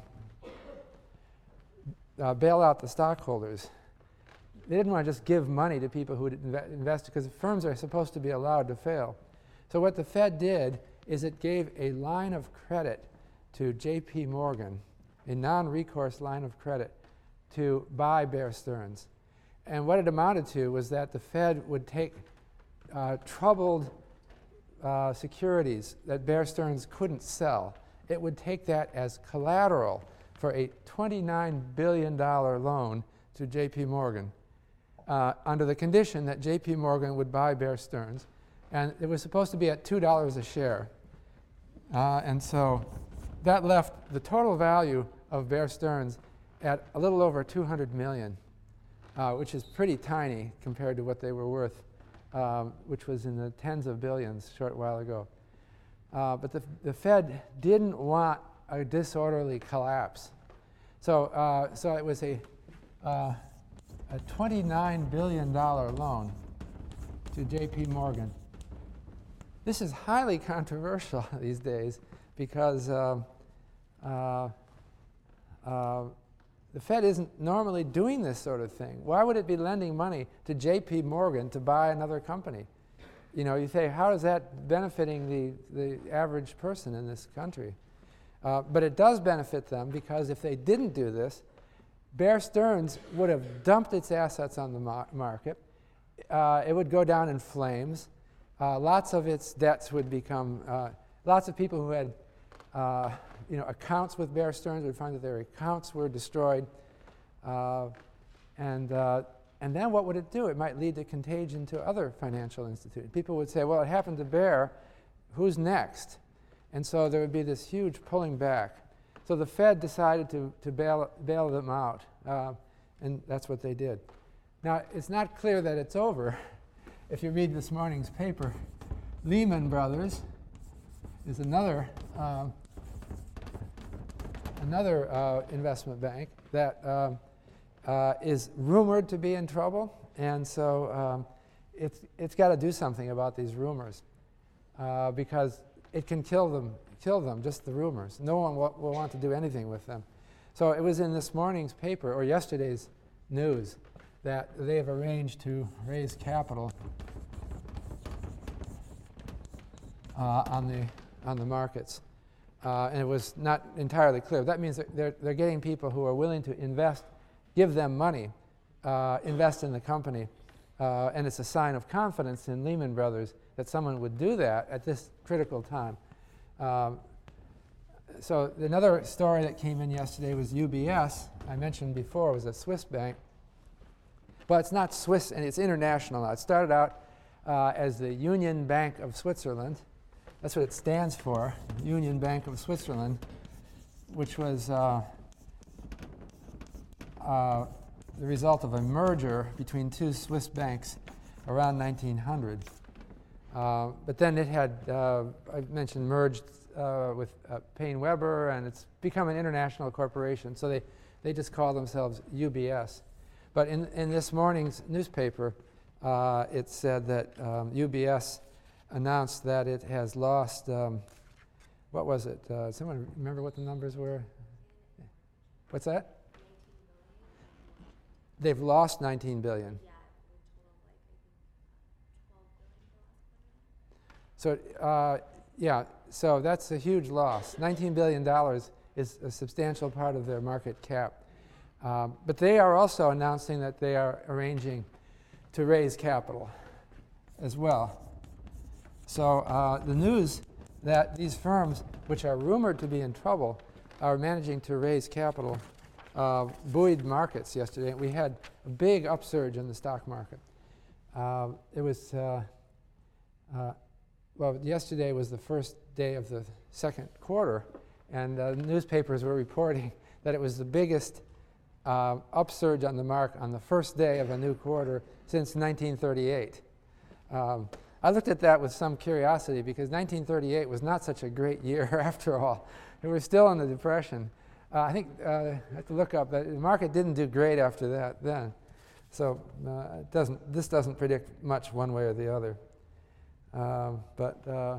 uh, bail out the stockholders. They didn't want to just give money to people who would inve invest, because firms are supposed to be allowed to fail. So what the Fed did is it gave a line of credit to J P Morgan, a non-recourse line of credit, to buy Bear Stearns. And what it amounted to was that the Fed would take uh, troubled uh, securities that Bear Stearns couldn't sell. It would take that as collateral for a twenty-nine billion dollar loan to J P Morgan uh, under the condition that J P Morgan would buy Bear Stearns. And it was supposed to be at two dollars a share. Uh, and so that left the total value of Bear Stearns at a little over two hundred million dollars, uh, which is pretty tiny compared to what they were worth, um, which was in the tens of billions a short while ago. Uh, but the, the Fed didn't want a disorderly collapse. So, uh, so it was a, uh, a twenty-nine billion dollar loan to J P Morgan. This is highly controversial these days because um, uh, uh, the Fed isn't normally doing this sort of thing. Why would it be lending money to J P Morgan to buy another company? You know, you say, how is that benefiting the, the average person in this country? Uh, but it does benefit them, because if they didn't do this, Bear Stearns would have dumped its assets on the mar market. Uh, it would go down in flames. Uh, lots of its debts would become, uh, lots of people who had uh, you know, accounts with Bear Stearns would find that their accounts were destroyed. Uh, and, uh, and then what would it do? It might lead to contagion to other financial institutions. People would say, well, it happened to Bear, who's next? And so there would be this huge pulling back. So the Fed decided to, to bail, bail them out, uh, and that's what they did. Now, it's not clear that it's over. If you read this morning's paper, Lehman Brothers is another, um, another uh, investment bank that um, uh, is rumored to be in trouble, and so um, it's, it's got to do something about these rumors, uh, because it can kill them, kill them, just the rumors. No one will, will want to do anything with them. So it was in this morning's paper, or yesterday's news, that they have arranged to raise capital uh, on the on the markets, uh, and it was not entirely clear. That means that they're they're getting people who are willing to invest, give them money, uh, invest in the company, uh, and it's a sign of confidence in Lehman Brothers that someone would do that at this critical time. Um, so another story that came in yesterday was U B S. I mentioned before, was a Swiss bank. well, it's not Swiss, and it's international now. It started out uh, as the Union Bank of Switzerland. That's what it stands for, Union Bank of Switzerland, which was uh, uh, the result of a merger between two Swiss banks around nineteen hundred. Uh, but then it had, uh, I mentioned, merged uh, with uh, Paine-Webber, and it's become an international corporation. So they, they just call themselves U B S. But in, in this morning's newspaper, uh, it said that um, U B S announced that it has lost, um, what was it? Uh, someone remember what the numbers were? What's that? They've lost nineteen billion. So, uh, yeah, so that's a huge loss. nineteen billion dollars is a substantial part of their market cap. Um, but they are also announcing that they are arranging to raise capital as well. So uh, the news that these firms, which are rumored to be in trouble, are managing to raise capital uh, buoyed markets yesterday. We had a big upsurge in the stock market. Uh, it was... Uh, uh, Well, yesterday was the first day of the second quarter, and uh, newspapers were reporting that it was the biggest uh, upsurge on the mark on the first day of a new quarter since nineteen thirty-eight. Um, I looked at that with some curiosity because nineteen thirty-eight was not such a great year after all. We were still in the Depression. Uh, I think uh, I have to look up that the market didn't do great after that then. So uh, it doesn't, this doesn't predict much one way or the other. Um, but uh,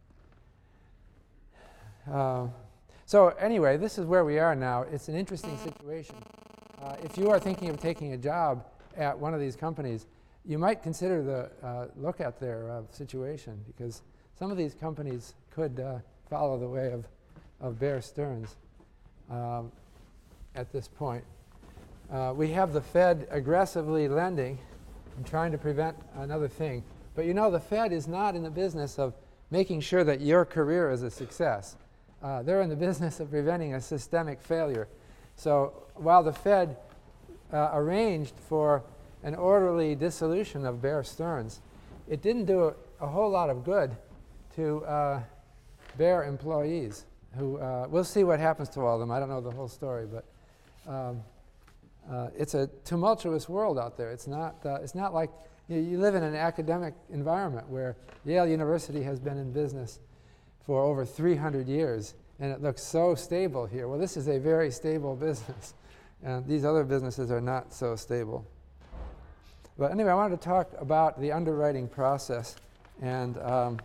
uh, so anyway, this is where we are now. It's an interesting situation. Uh, if you are thinking of taking a job at one of these companies, you might consider the uh, look at their uh, situation, because some of these companies could uh, follow the way of, of Bear Stearns um, at this point. Uh, we have the Fed aggressively lending and trying to prevent another thing. But you know, the Fed is not in the business of making sure that your career is a success. Uh, they're in the business of preventing a systemic failure. So while the Fed uh, arranged for an orderly dissolution of Bear Stearns, it didn't do a, a whole lot of good to uh, Bear employees, who, uh, we'll see what happens to all of them. I don't know the whole story, but um, uh, it's a tumultuous world out there. It's not, uh, it's not like You, you live in an academic environment where Yale University has been in business for over three hundred years, and it looks so stable here. Well, this is a very stable business, and these other businesses are not so stable. But anyway, I wanted to talk about the underwriting process and um,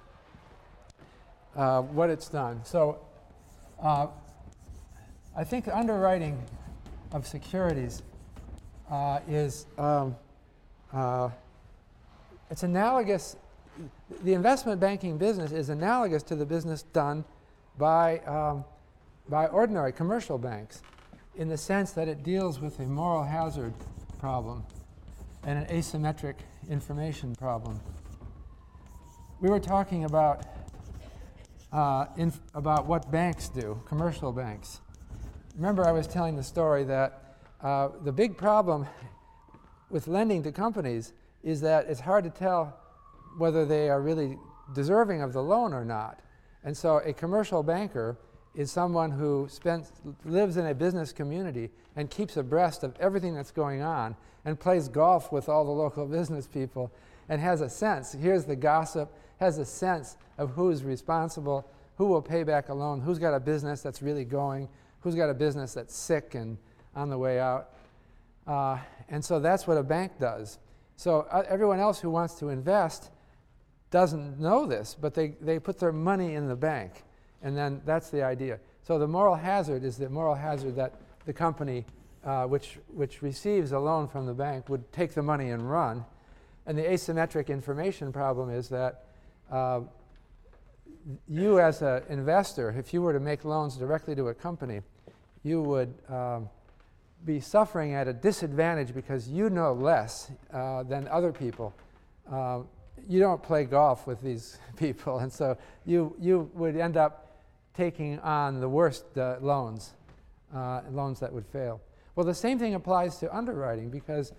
uh, what it's done. So uh, I think underwriting of securities uh, is um, Uh, it's analogous, the investment banking business is analogous to the business done by, um, by ordinary commercial banks, in the sense that it deals with a moral hazard problem and an asymmetric information problem. We were talking about, uh, inf about what banks do, commercial banks. Remember, I was telling the story that uh, the big problem with lending to companies is that it's hard to tell whether they are really deserving of the loan or not. And so a commercial banker is someone who spends, lives in a business community and keeps abreast of everything that's going on and plays golf with all the local business people and has a sense, here's the gossip, has a sense of who's responsible, who will pay back a loan, who's got a business that's really going, who's got a business that's sick and on the way out. Uh, and so that's what a bank does. So uh, everyone else who wants to invest doesn't know this, but they, they put their money in the bank. And then that's the idea. So the moral hazard is the moral hazard that the company uh, which, which receives a loan from the bank would take the money and run. And the asymmetric information problem is that uh, you as an investor, if you were to make loans directly to a company, you would um, be suffering at a disadvantage because you know less uh, than other people. Uh, you don't play golf with these people, and so you, you would end up taking on the worst uh, loans, uh, loans that would fail. Well, the same thing applies to underwriting, because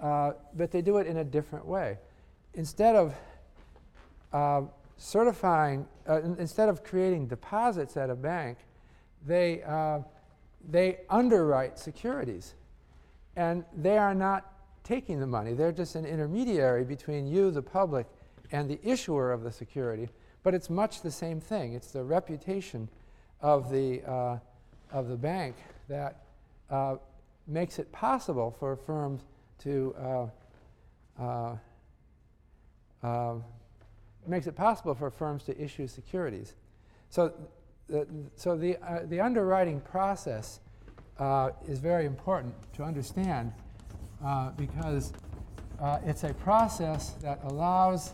uh, but they do it in a different way. Instead of uh, certifying, uh, in- instead of creating deposits at a bank, they, uh, they underwrite securities. And they are not taking the money. They're just an intermediary between you, the public, and the issuer of the security. But it's much the same thing. It's the reputation of the, uh, of the bank that uh, makes it possible for firms to uh, uh, uh, makes it possible for firms to issue securities. So, the, so the uh, the underwriting process uh, is very important to understand uh, because uh, it's a process that allows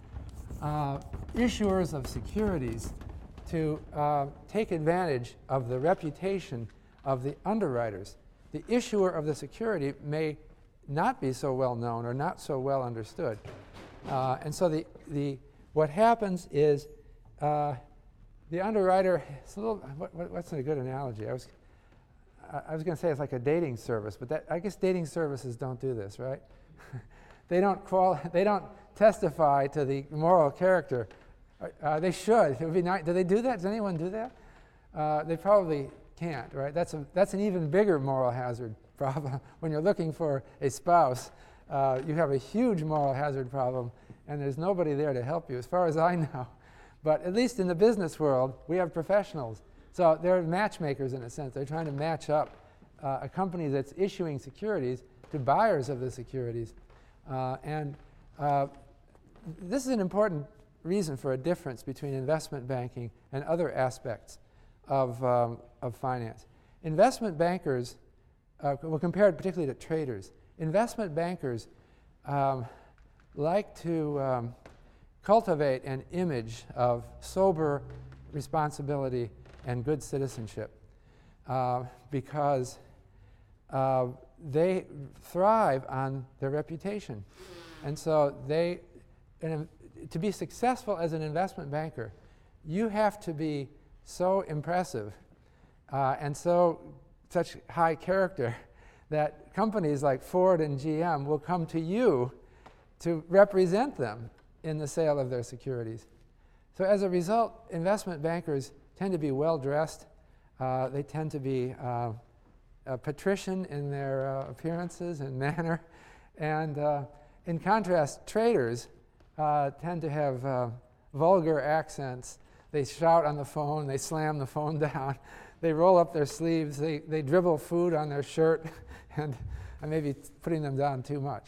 uh, issuers of securities to uh, take advantage of the reputation of the underwriters. The issuer of the security may not be so well known or not so well understood. Uh, and so the, the, what happens is uh, the underwriter, it's a little, what, what, what's a good analogy? I was, I was going to say it's like a dating service, but that, I guess dating services don't do this, right? they, don't quali- they don't testify to the moral character. Uh, they should. It would be nice. Do they do that? Does anyone do that? Uh, they probably can't, right? That's, a, that's an even bigger moral hazard problem. When you're looking for a spouse, uh, you have a huge moral hazard problem, and there's nobody there to help you, as far as I know. But at least in the business world, we have professionals. So they're matchmakers in a sense. They're trying to match up uh, a company that's issuing securities to buyers of the securities. Uh, and uh, this is an important reason for a difference between investment banking and other aspects of, um, of finance. Investment bankers, uh, well, compared particularly to traders, investment bankers um, like to um, cultivate an image of sober responsibility and good citizenship uh, because uh, they thrive on their reputation. And so they, and to be successful as an investment banker, you have to be so impressive uh, and so such high character that companies like Ford and G M will come to you to represent them in the sale of their securities. So as a result, investment bankers tend to be well-dressed. Uh, they tend to be uh, uh, patrician in their uh, appearances and manner. And uh, in contrast, traders uh, tend to have uh, vulgar accents. They shout on the phone. They slam the phone down. They roll up their sleeves. They, they dribble food on their shirt. And I may be putting them down too much.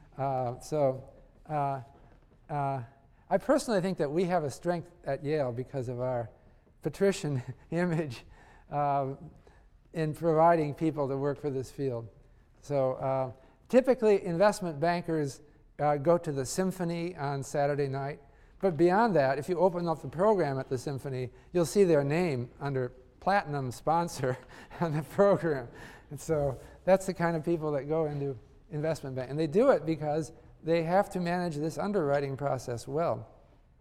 Uh, so uh, uh, I personally think that we have a strength at Yale because of our patrician image uh, in providing people to work for this field. So uh, typically investment bankers uh, go to the symphony on Saturday night. But beyond that, if you open up the program at the symphony, you'll see their name under platinum sponsor on the program. And so that's the kind of people that go into investment bank. And they do it because they have to manage this underwriting process well.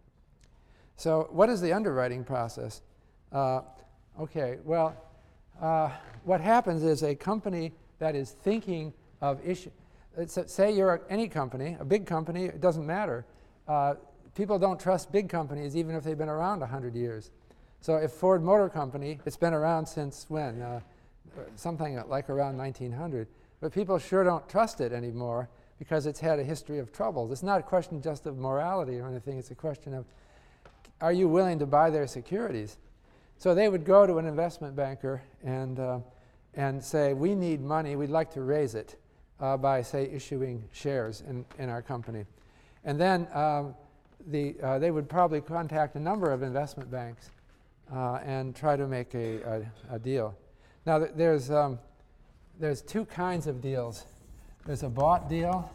So what is the underwriting process? Uh, okay, well, uh, what happens is a company that is thinking of issue. Say you're a, any company, a big company, it doesn't matter. Uh, people don't trust big companies even if they've been around one hundred years. So if Ford Motor Company, it's been around since when? Uh, something like around nineteen hundred. But people sure don't trust it anymore because it's had a history of troubles. It's not a question just of morality or anything. It's a question of, are you willing to buy their securities? So they would go to an investment banker and, uh, and say, we need money. We'd like to raise it uh, by, say, issuing shares in, in our company. And then um, the, uh, they would probably contact a number of investment banks uh, and try to make a, a, a deal. Now, th there's, um, there's two kinds of deals. There's a bought deal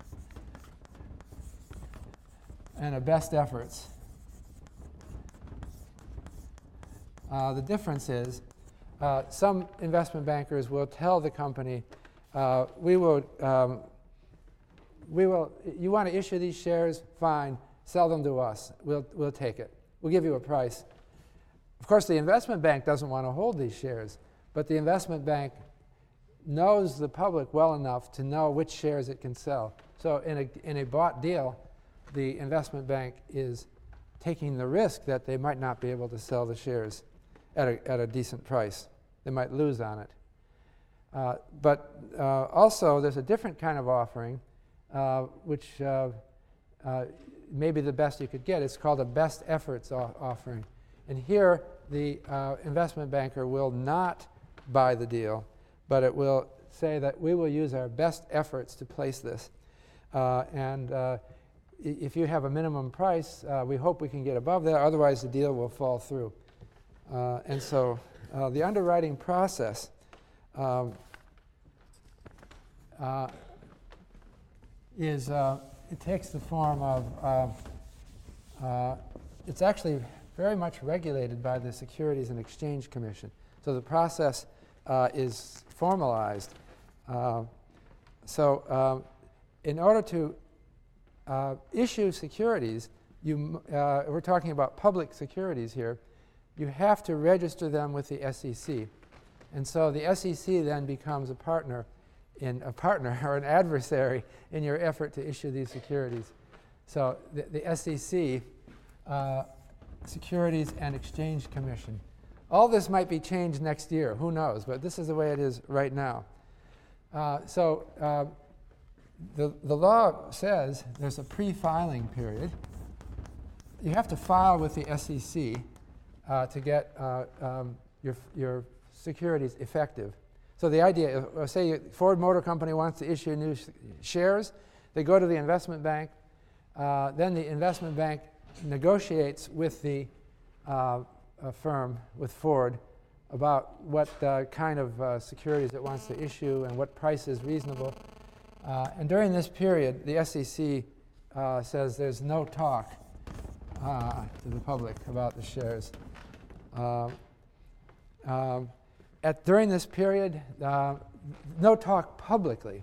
and a best efforts. Uh, the difference is uh, some investment bankers will tell the company, uh, we will, um, we will, you want to issue these shares? Fine, sell them to us. We'll, we'll take it. We'll give you a price. Of course, the investment bank doesn't want to hold these shares, but the investment bank knows the public well enough to know which shares it can sell. So in a, in a bought deal, the investment bank is taking the risk that they might not be able to sell the shares at a, at a decent price. They might lose on it. Uh, but uh, also, there's a different kind of offering, uh, which uh, uh, may be the best you could get. It's called a best efforts o- offering. And here, the uh, investment banker will not buy the deal, but it will say that we will use our best efforts to place this. Uh, and uh, i- if you have a minimum price, uh, we hope we can get above that, otherwise the deal will fall through. Uh, and so uh, the underwriting process um, uh, is, uh, it takes the form of, uh, uh, it's actually very much regulated by the Securities and Exchange Commission. So the process uh, is formalized. Uh, so um, in order to uh, issue securities, you, uh, we're talking about public securities here, you have to register them with the S E C. And so the S E C then becomes a partner in a partner or an adversary in your effort to issue these securities. So the, the S E C, uh, Securities and Exchange Commission. All this might be changed next year, who knows, but this is the way it is right now. Uh, so uh, the, the law says there's a pre-filing period. You have to file with the S E C uh, to get uh, um, your, your securities effective. So the idea, uh, say Ford Motor Company wants to issue new sh- shares, they go to the investment bank, uh, then the investment bank negotiates with the uh, uh, firm, with Ford, about what uh, kind of uh, securities it wants to issue and what price is reasonable. Uh, and during this period, the S E C uh, says there's no talk uh, to the public about the shares. Um, um, at, during this period, uh, no talk publicly.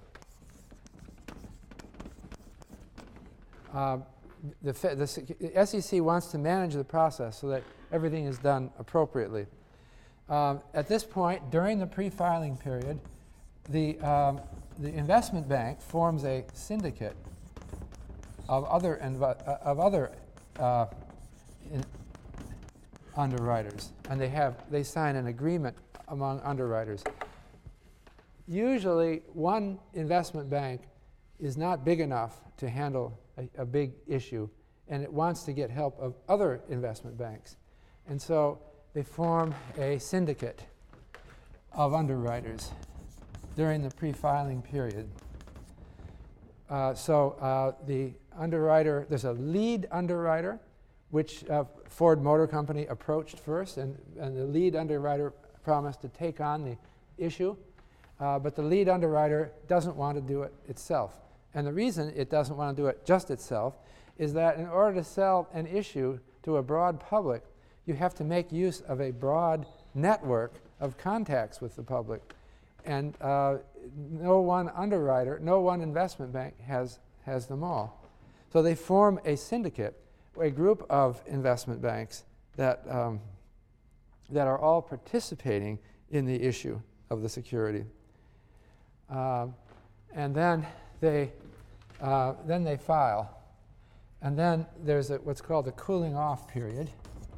Uh, the, the, the S E C wants to manage the process so that everything is done appropriately. Um, at this point, during the pre-filing period, the, um, the investment bank forms a syndicate of other, inv- uh, of other uh, in underwriters, and they, have, they sign an agreement among underwriters. Usually, one investment bank is not big enough to handle a, a big issue, and it wants to get help of other investment banks. And so they form a syndicate of underwriters during the pre-filing period. Uh, so uh, the underwriter, there's a lead underwriter, which uh, Ford Motor Company approached first, and, and the lead underwriter promised to take on the issue, uh, but the lead underwriter doesn't want to do it itself. And the reason it doesn't want to do it just itself is that in order to sell an issue to a broad public, you have to make use of a broad network of contacts with the public. And uh, no one underwriter, no one investment bank has, has them all. So they form a syndicate, a group of investment banks that, um, that are all participating in the issue of the security. Um, and then they, uh, then they file. And then there's a, what's called a cooling off period.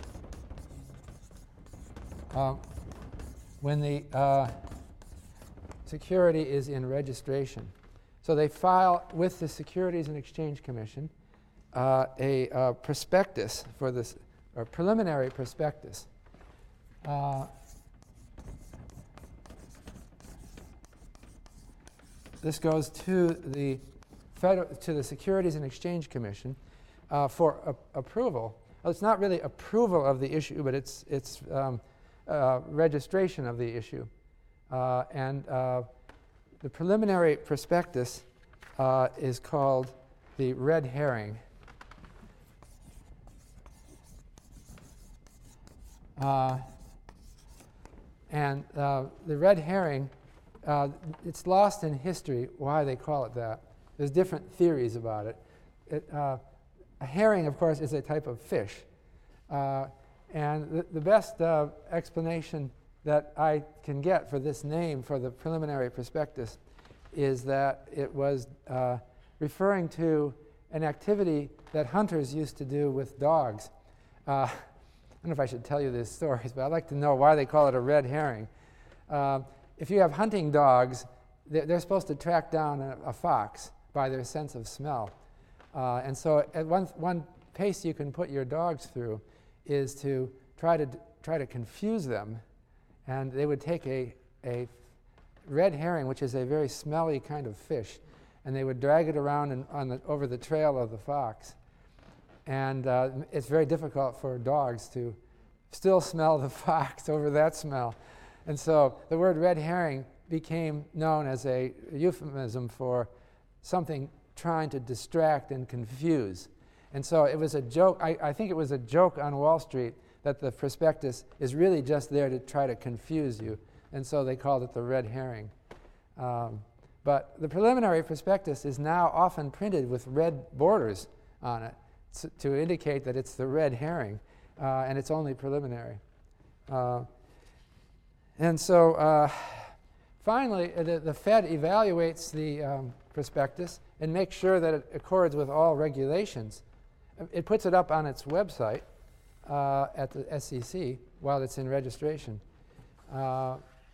Uh, when the uh, security is in registration. So they file with the Securities and Exchange Commission uh, a uh, prospectus for this, or preliminary prospectus. Uh, this goes to the Federal, to the Securities and Exchange Commission uh, for a, approval. Well, it's not really approval of the issue, but it's it's um, uh, registration of the issue. Uh, and uh, the preliminary prospectus uh, is called the red herring. Uh, and uh, the red herring, uh, it's lost in history why they call it that. There's different theories about it. it uh, a herring, of course, is a type of fish. Uh, and the, the best uh, explanation that I can get for this name for the preliminary prospectus is that it was uh, referring to an activity that hunters used to do with dogs. Uh, I don't know if I should tell you these stories, but I'd like to know why they call it a red herring. Uh, if you have hunting dogs, they're, they're supposed to track down a, a fox by their sense of smell. Uh, and so at one, one pace you can put your dogs through is to try to, try to confuse them. And they would take a, a red herring, which is a very smelly kind of fish, and they would drag it around and on the, over the trail of the fox. And uh, it's very difficult for dogs to still smell the fox over that smell. And so the word red herring became known as a euphemism for something trying to distract and confuse. And so it was a joke, I, I think it was a joke on Wall Street that the prospectus is really just there to try to confuse you. And so they called it the red herring. Um, but the preliminary prospectus is now often printed with red borders on it to, to indicate that it's the red herring, uh, and it's only preliminary. Uh, and so uh, finally, uh, the, the Fed evaluates the um, prospectus and makes sure that it accords with all regulations. It puts it up on its website uh, at the S E C while it's in registration. Uh,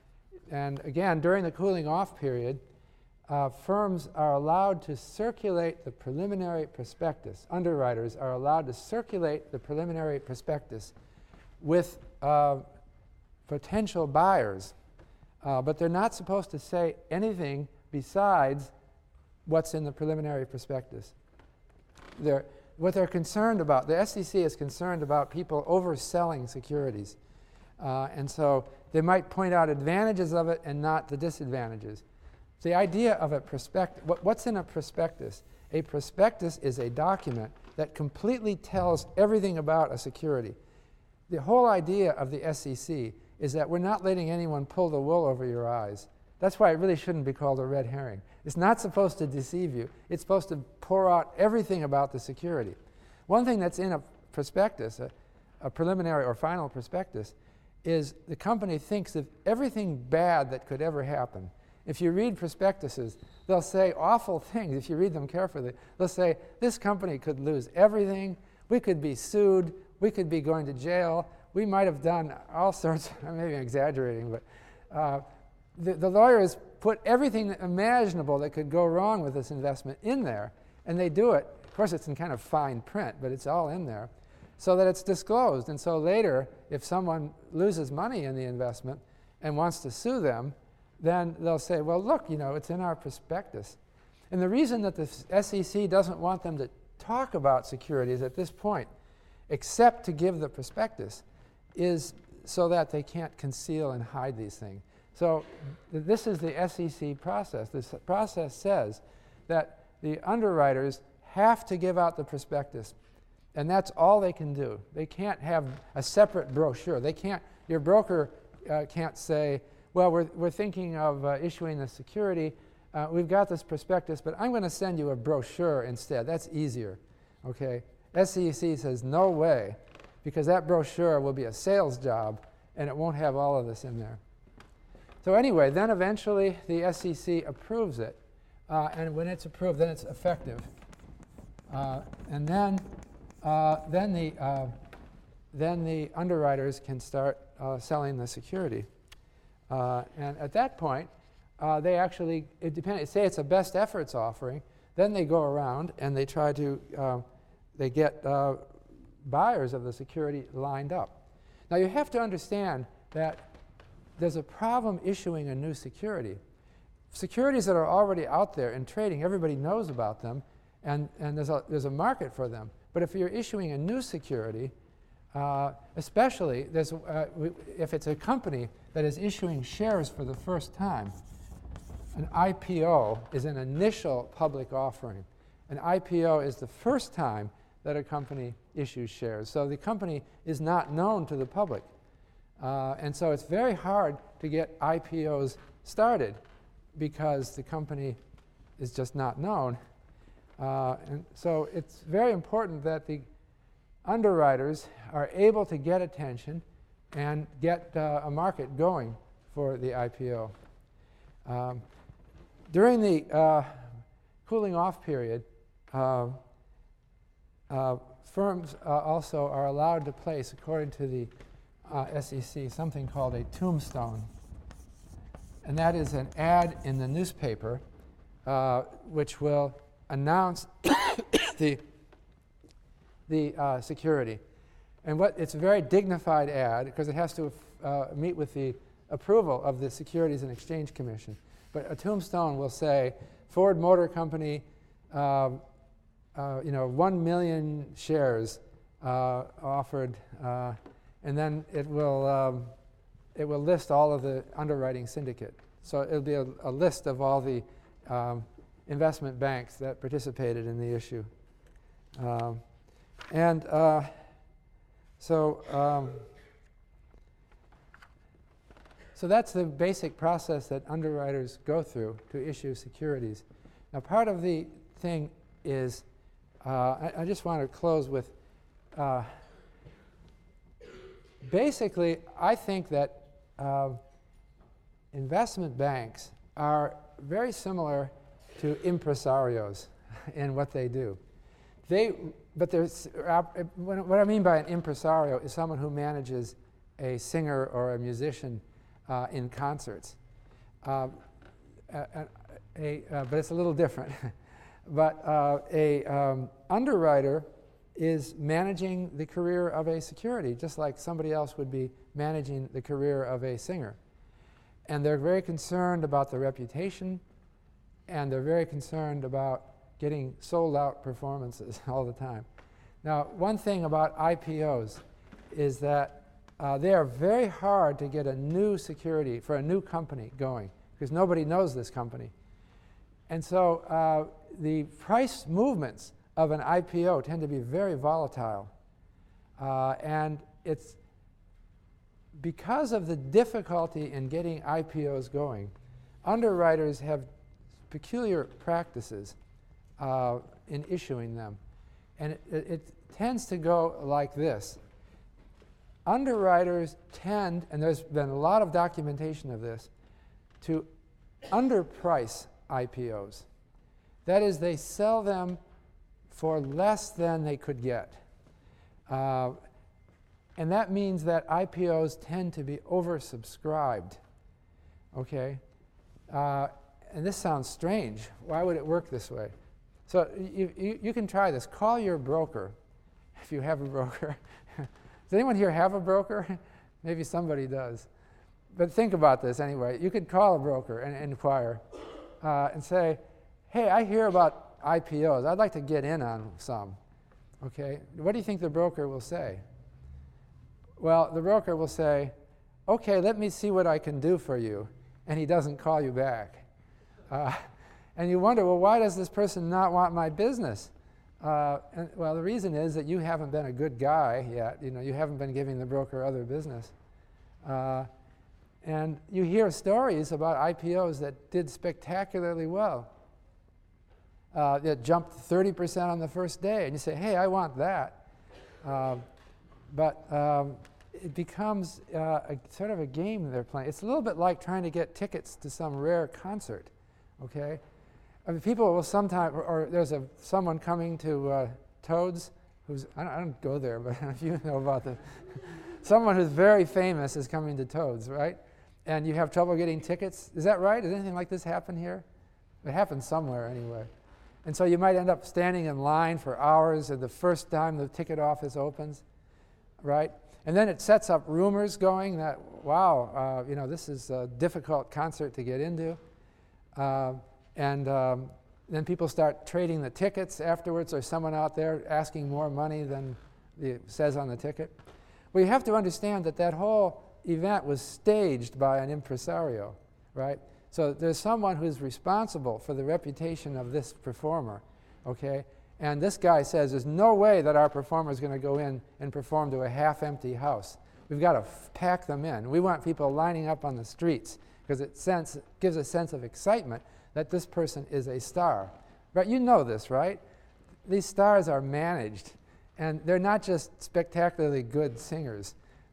and again, during the cooling off period, uh, firms are allowed to circulate the preliminary prospectus. Underwriters are allowed to circulate the preliminary prospectus with uh, potential buyers, uh, but they're not supposed to say anything besides what's in the preliminary prospectus. They're, what they're concerned about, the S E C is concerned about people overselling securities. Uh, and so they might point out advantages of it and not the disadvantages. The idea of a prospectus, what, what's in a prospectus? A prospectus is a document that completely tells everything about a security. The whole idea of the S E C is that we're not letting anyone pull the wool over your eyes. That's why it really shouldn't be called a red herring. It's not supposed to deceive you. It's supposed to pour out everything about the security. One thing that's in a prospectus, a, a preliminary or final prospectus, is the company thinks of everything bad that could ever happen. If you read prospectuses, they'll say awful things. If you read them carefully, they'll say, this company could lose everything. We could be sued. We could be going to jail. We might have done all sorts, maybe I'm exaggerating, but uh, the, the lawyers put everything imaginable that could go wrong with this investment in there, and they do it. Of course, it's in kind of fine print, but it's all in there, so that it's disclosed. And so later, if someone loses money in the investment and wants to sue them, then they'll say, well, look, you know, it's in our prospectus. And the reason that the S E C doesn't want them to talk about securities at this point, except to give the prospectus, is so that they can't conceal and hide these things. So th this is the S E C process. This process says that the underwriters have to give out the prospectus, and that's all they can do. They can't have a separate brochure. They can't, your broker uh, can't say, well, we're, we're thinking of uh, issuing the security. Uh, we've got this prospectus, but I'm going to send you a brochure instead. That's easier, okay? S E C says, no way, because that brochure will be a sales job, and it won't have all of this in there. So anyway, then eventually the S E C approves it, uh, and when it's approved, then it's effective. Uh, and then, uh, then, the, uh, then the underwriters can start uh, selling the security. Uh, and at that point, uh, they actually, it depends, say it's a best efforts offering, then they go around and they try to, uh, they get uh, buyers of the security lined up. Now you have to understand that there's a problem issuing a new security. Securities that are already out there and trading, everybody knows about them, and, and there's, a, there's a market for them. But if you're issuing a new security, uh, especially there's, uh, if it's a company that is issuing shares for the first time, an I P O is an initial public offering. An I P O is the first time that a company issues shares. So the company is not known to the public. Uh, and so it's very hard to get I P Os started because the company is just not known. Uh, and so it's very important that the underwriters are able to get attention and get uh, a market going for the I P O. Um, during the uh, cooling off period, uh, uh, firms uh, also are allowed to place, according to the uh, S E C, something called a tombstone. And that is an ad in the newspaper uh, which will announce the, the uh, security. And what, it's a very dignified ad because it has to uh, meet with the approval of the Securities and Exchange Commission. But a tombstone will say, Ford Motor Company, um, uh, you know, one million shares uh, offered, uh, and then it will, um, it will list all of the underwriting syndicate. So it'll be a, a list of all the um, investment banks that participated in the issue. Um, and uh, so, um, so that's the basic process that underwriters go through to issue securities. Now, part of the thing is, uh, I, I just want to close with, uh, basically, I think that uh, investment banks are very similar to impresarios in what they do. They, but there's, uh, what I mean by an impresario is someone who manages a singer or a musician uh, in concerts. Uh, a, a, uh, but it's a little different. But uh, a um, underwriter is managing the career of a security, just like somebody else would be managing the career of a singer. And they're very concerned about the reputation, and they're very concerned about getting sold-out performances all the time. Now, one thing about I P Os is that uh, they are very hard to get a new security for a new company going, because nobody knows this company. And so uh, the price movements of an I P O tend to be very volatile. Uh, and it's because of the difficulty in getting I P Os going, underwriters have peculiar practices uh, in issuing them. And it, it, it tends to go like this. Underwriters tend, and there's been a lot of documentation of this, to underprice I P Os. That is, they sell them for less than they could get. Uh, and that means that I P Os tend to be oversubscribed. Okay? Uh, and this sounds strange. Why would it work this way? So you, you, you can try this. Call your broker, if you have a broker. Does anyone here have a broker? Maybe somebody does. But think about this anyway. You could call a broker and, and inquire uh, and say, hey, I hear about I P Os. I'd like to get in on some. Okay? What do you think the broker will say? Well, the broker will say, okay, let me see what I can do for you. And he doesn't call you back. Uh, and you wonder, well, why does this person not want my business? Uh, and, well, the reason is that you haven't been a good guy yet. You know, you haven't been giving the broker other business. Uh, and you hear stories about I P Os that did spectacularly well. Uh, that jumped thirty percent on the first day. And you say, hey, I want that. Uh, but um, it becomes uh, a, sort of a game they're playing. It's a little bit like trying to get tickets to some rare concert. Okay? I mean, people will sometimes, or, or there's a someone coming to uh, Toads, who's, I don't, I don't go there, but if you know about the, someone who's very famous is coming to Toads, right? And you have trouble getting tickets. Is that right? Does anything like this happen here? It happens somewhere anyway. And so you might end up standing in line for hours at the first time the ticket office opens, right? And then it sets up rumors going that, wow, uh, you know, this is a difficult concert to get into. Uh, and um, then people start trading the tickets afterwards. There's someone out there asking more money than it says on the ticket. Well, you have to understand that that whole event was staged by an impresario, right? So there's someone who's responsible for the reputation of this performer, okay? And this guy says, there's no way that our performer is going to go in and perform to a half-empty house. We've got to f pack them in. We want people lining up on the streets because it, sense, it gives a sense of excitement that this person is a star. Right? You know this, right? These stars are managed, and they're not just spectacularly good singers.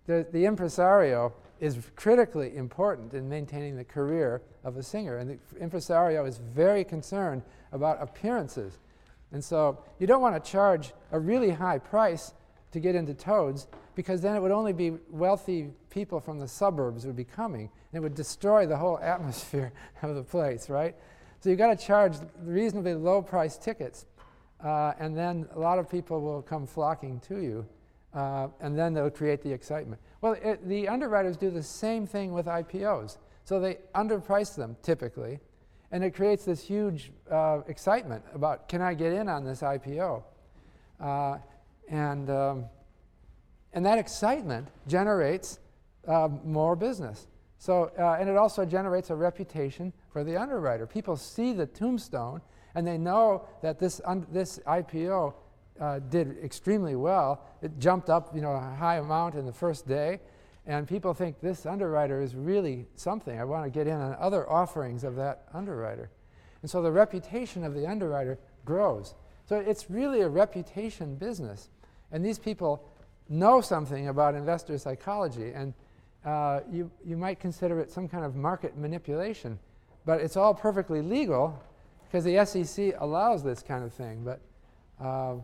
the, the impresario is critically important in maintaining the career of a singer. And the impresario is very concerned about appearances. And so you don't want to charge a really high price to get into Toads, because then it would only be wealthy people from the suburbs would be coming, and it would destroy the whole atmosphere of the place, right? So you've got to charge reasonably low-priced tickets, uh, and then a lot of people will come flocking to you, uh, and then they'll create the excitement. Well, it, the underwriters do the same thing with I P Os. So they underprice them, typically, and it creates this huge uh, excitement about, can I get in on this I P O? Uh, and, um, and that excitement generates uh, more business. So, uh, and it also generates a reputation for the underwriter. People see the tombstone, and they know that this, un this I P O uh, did extremely well. It jumped up, you know, a high amount in the first day, and people think this underwriter is really something. I want to get in on other offerings of that underwriter. And so the reputation of the underwriter grows. So it's really a reputation business. And these people know something about investor psychology, and uh, you, you might consider it some kind of market manipulation. But it's all perfectly legal because the S E C allows this kind of thing. But uh,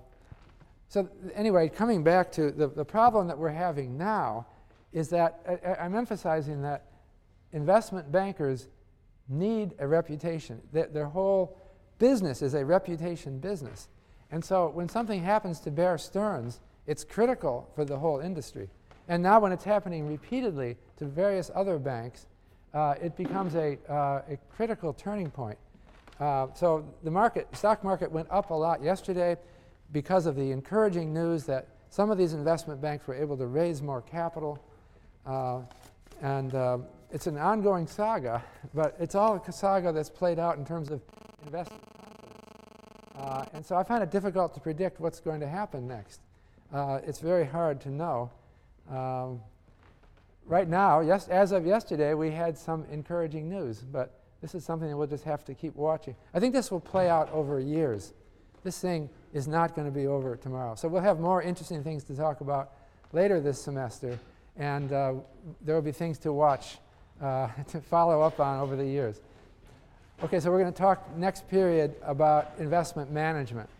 so th anyway, coming back to the, the problem that we're having now is that I, I'm emphasizing that investment bankers need a reputation. Their, their whole business is a reputation business. And so when something happens to Bear Stearns, it's critical for the whole industry. And now when it's happening repeatedly to various other banks, uh, it becomes a, uh, a critical turning point. Uh, so the market, stock market went up a lot yesterday because of the encouraging news that some of these investment banks were able to raise more capital. Uh, and uh, it's an ongoing saga, but it's all a saga that's played out in terms of investment confidence. Uh, and so I find it difficult to predict what's going to happen next. Uh, it's very hard to know. Um, right now, yes, as of yesterday, we had some encouraging news, but this is something that we'll just have to keep watching. I think this will play out over years. This thing is not going to be over tomorrow. So we'll have more interesting things to talk about later this semester, and uh, there will be things to watch, uh, to follow up on over the years. Okay, so we're going to talk next period about investment management.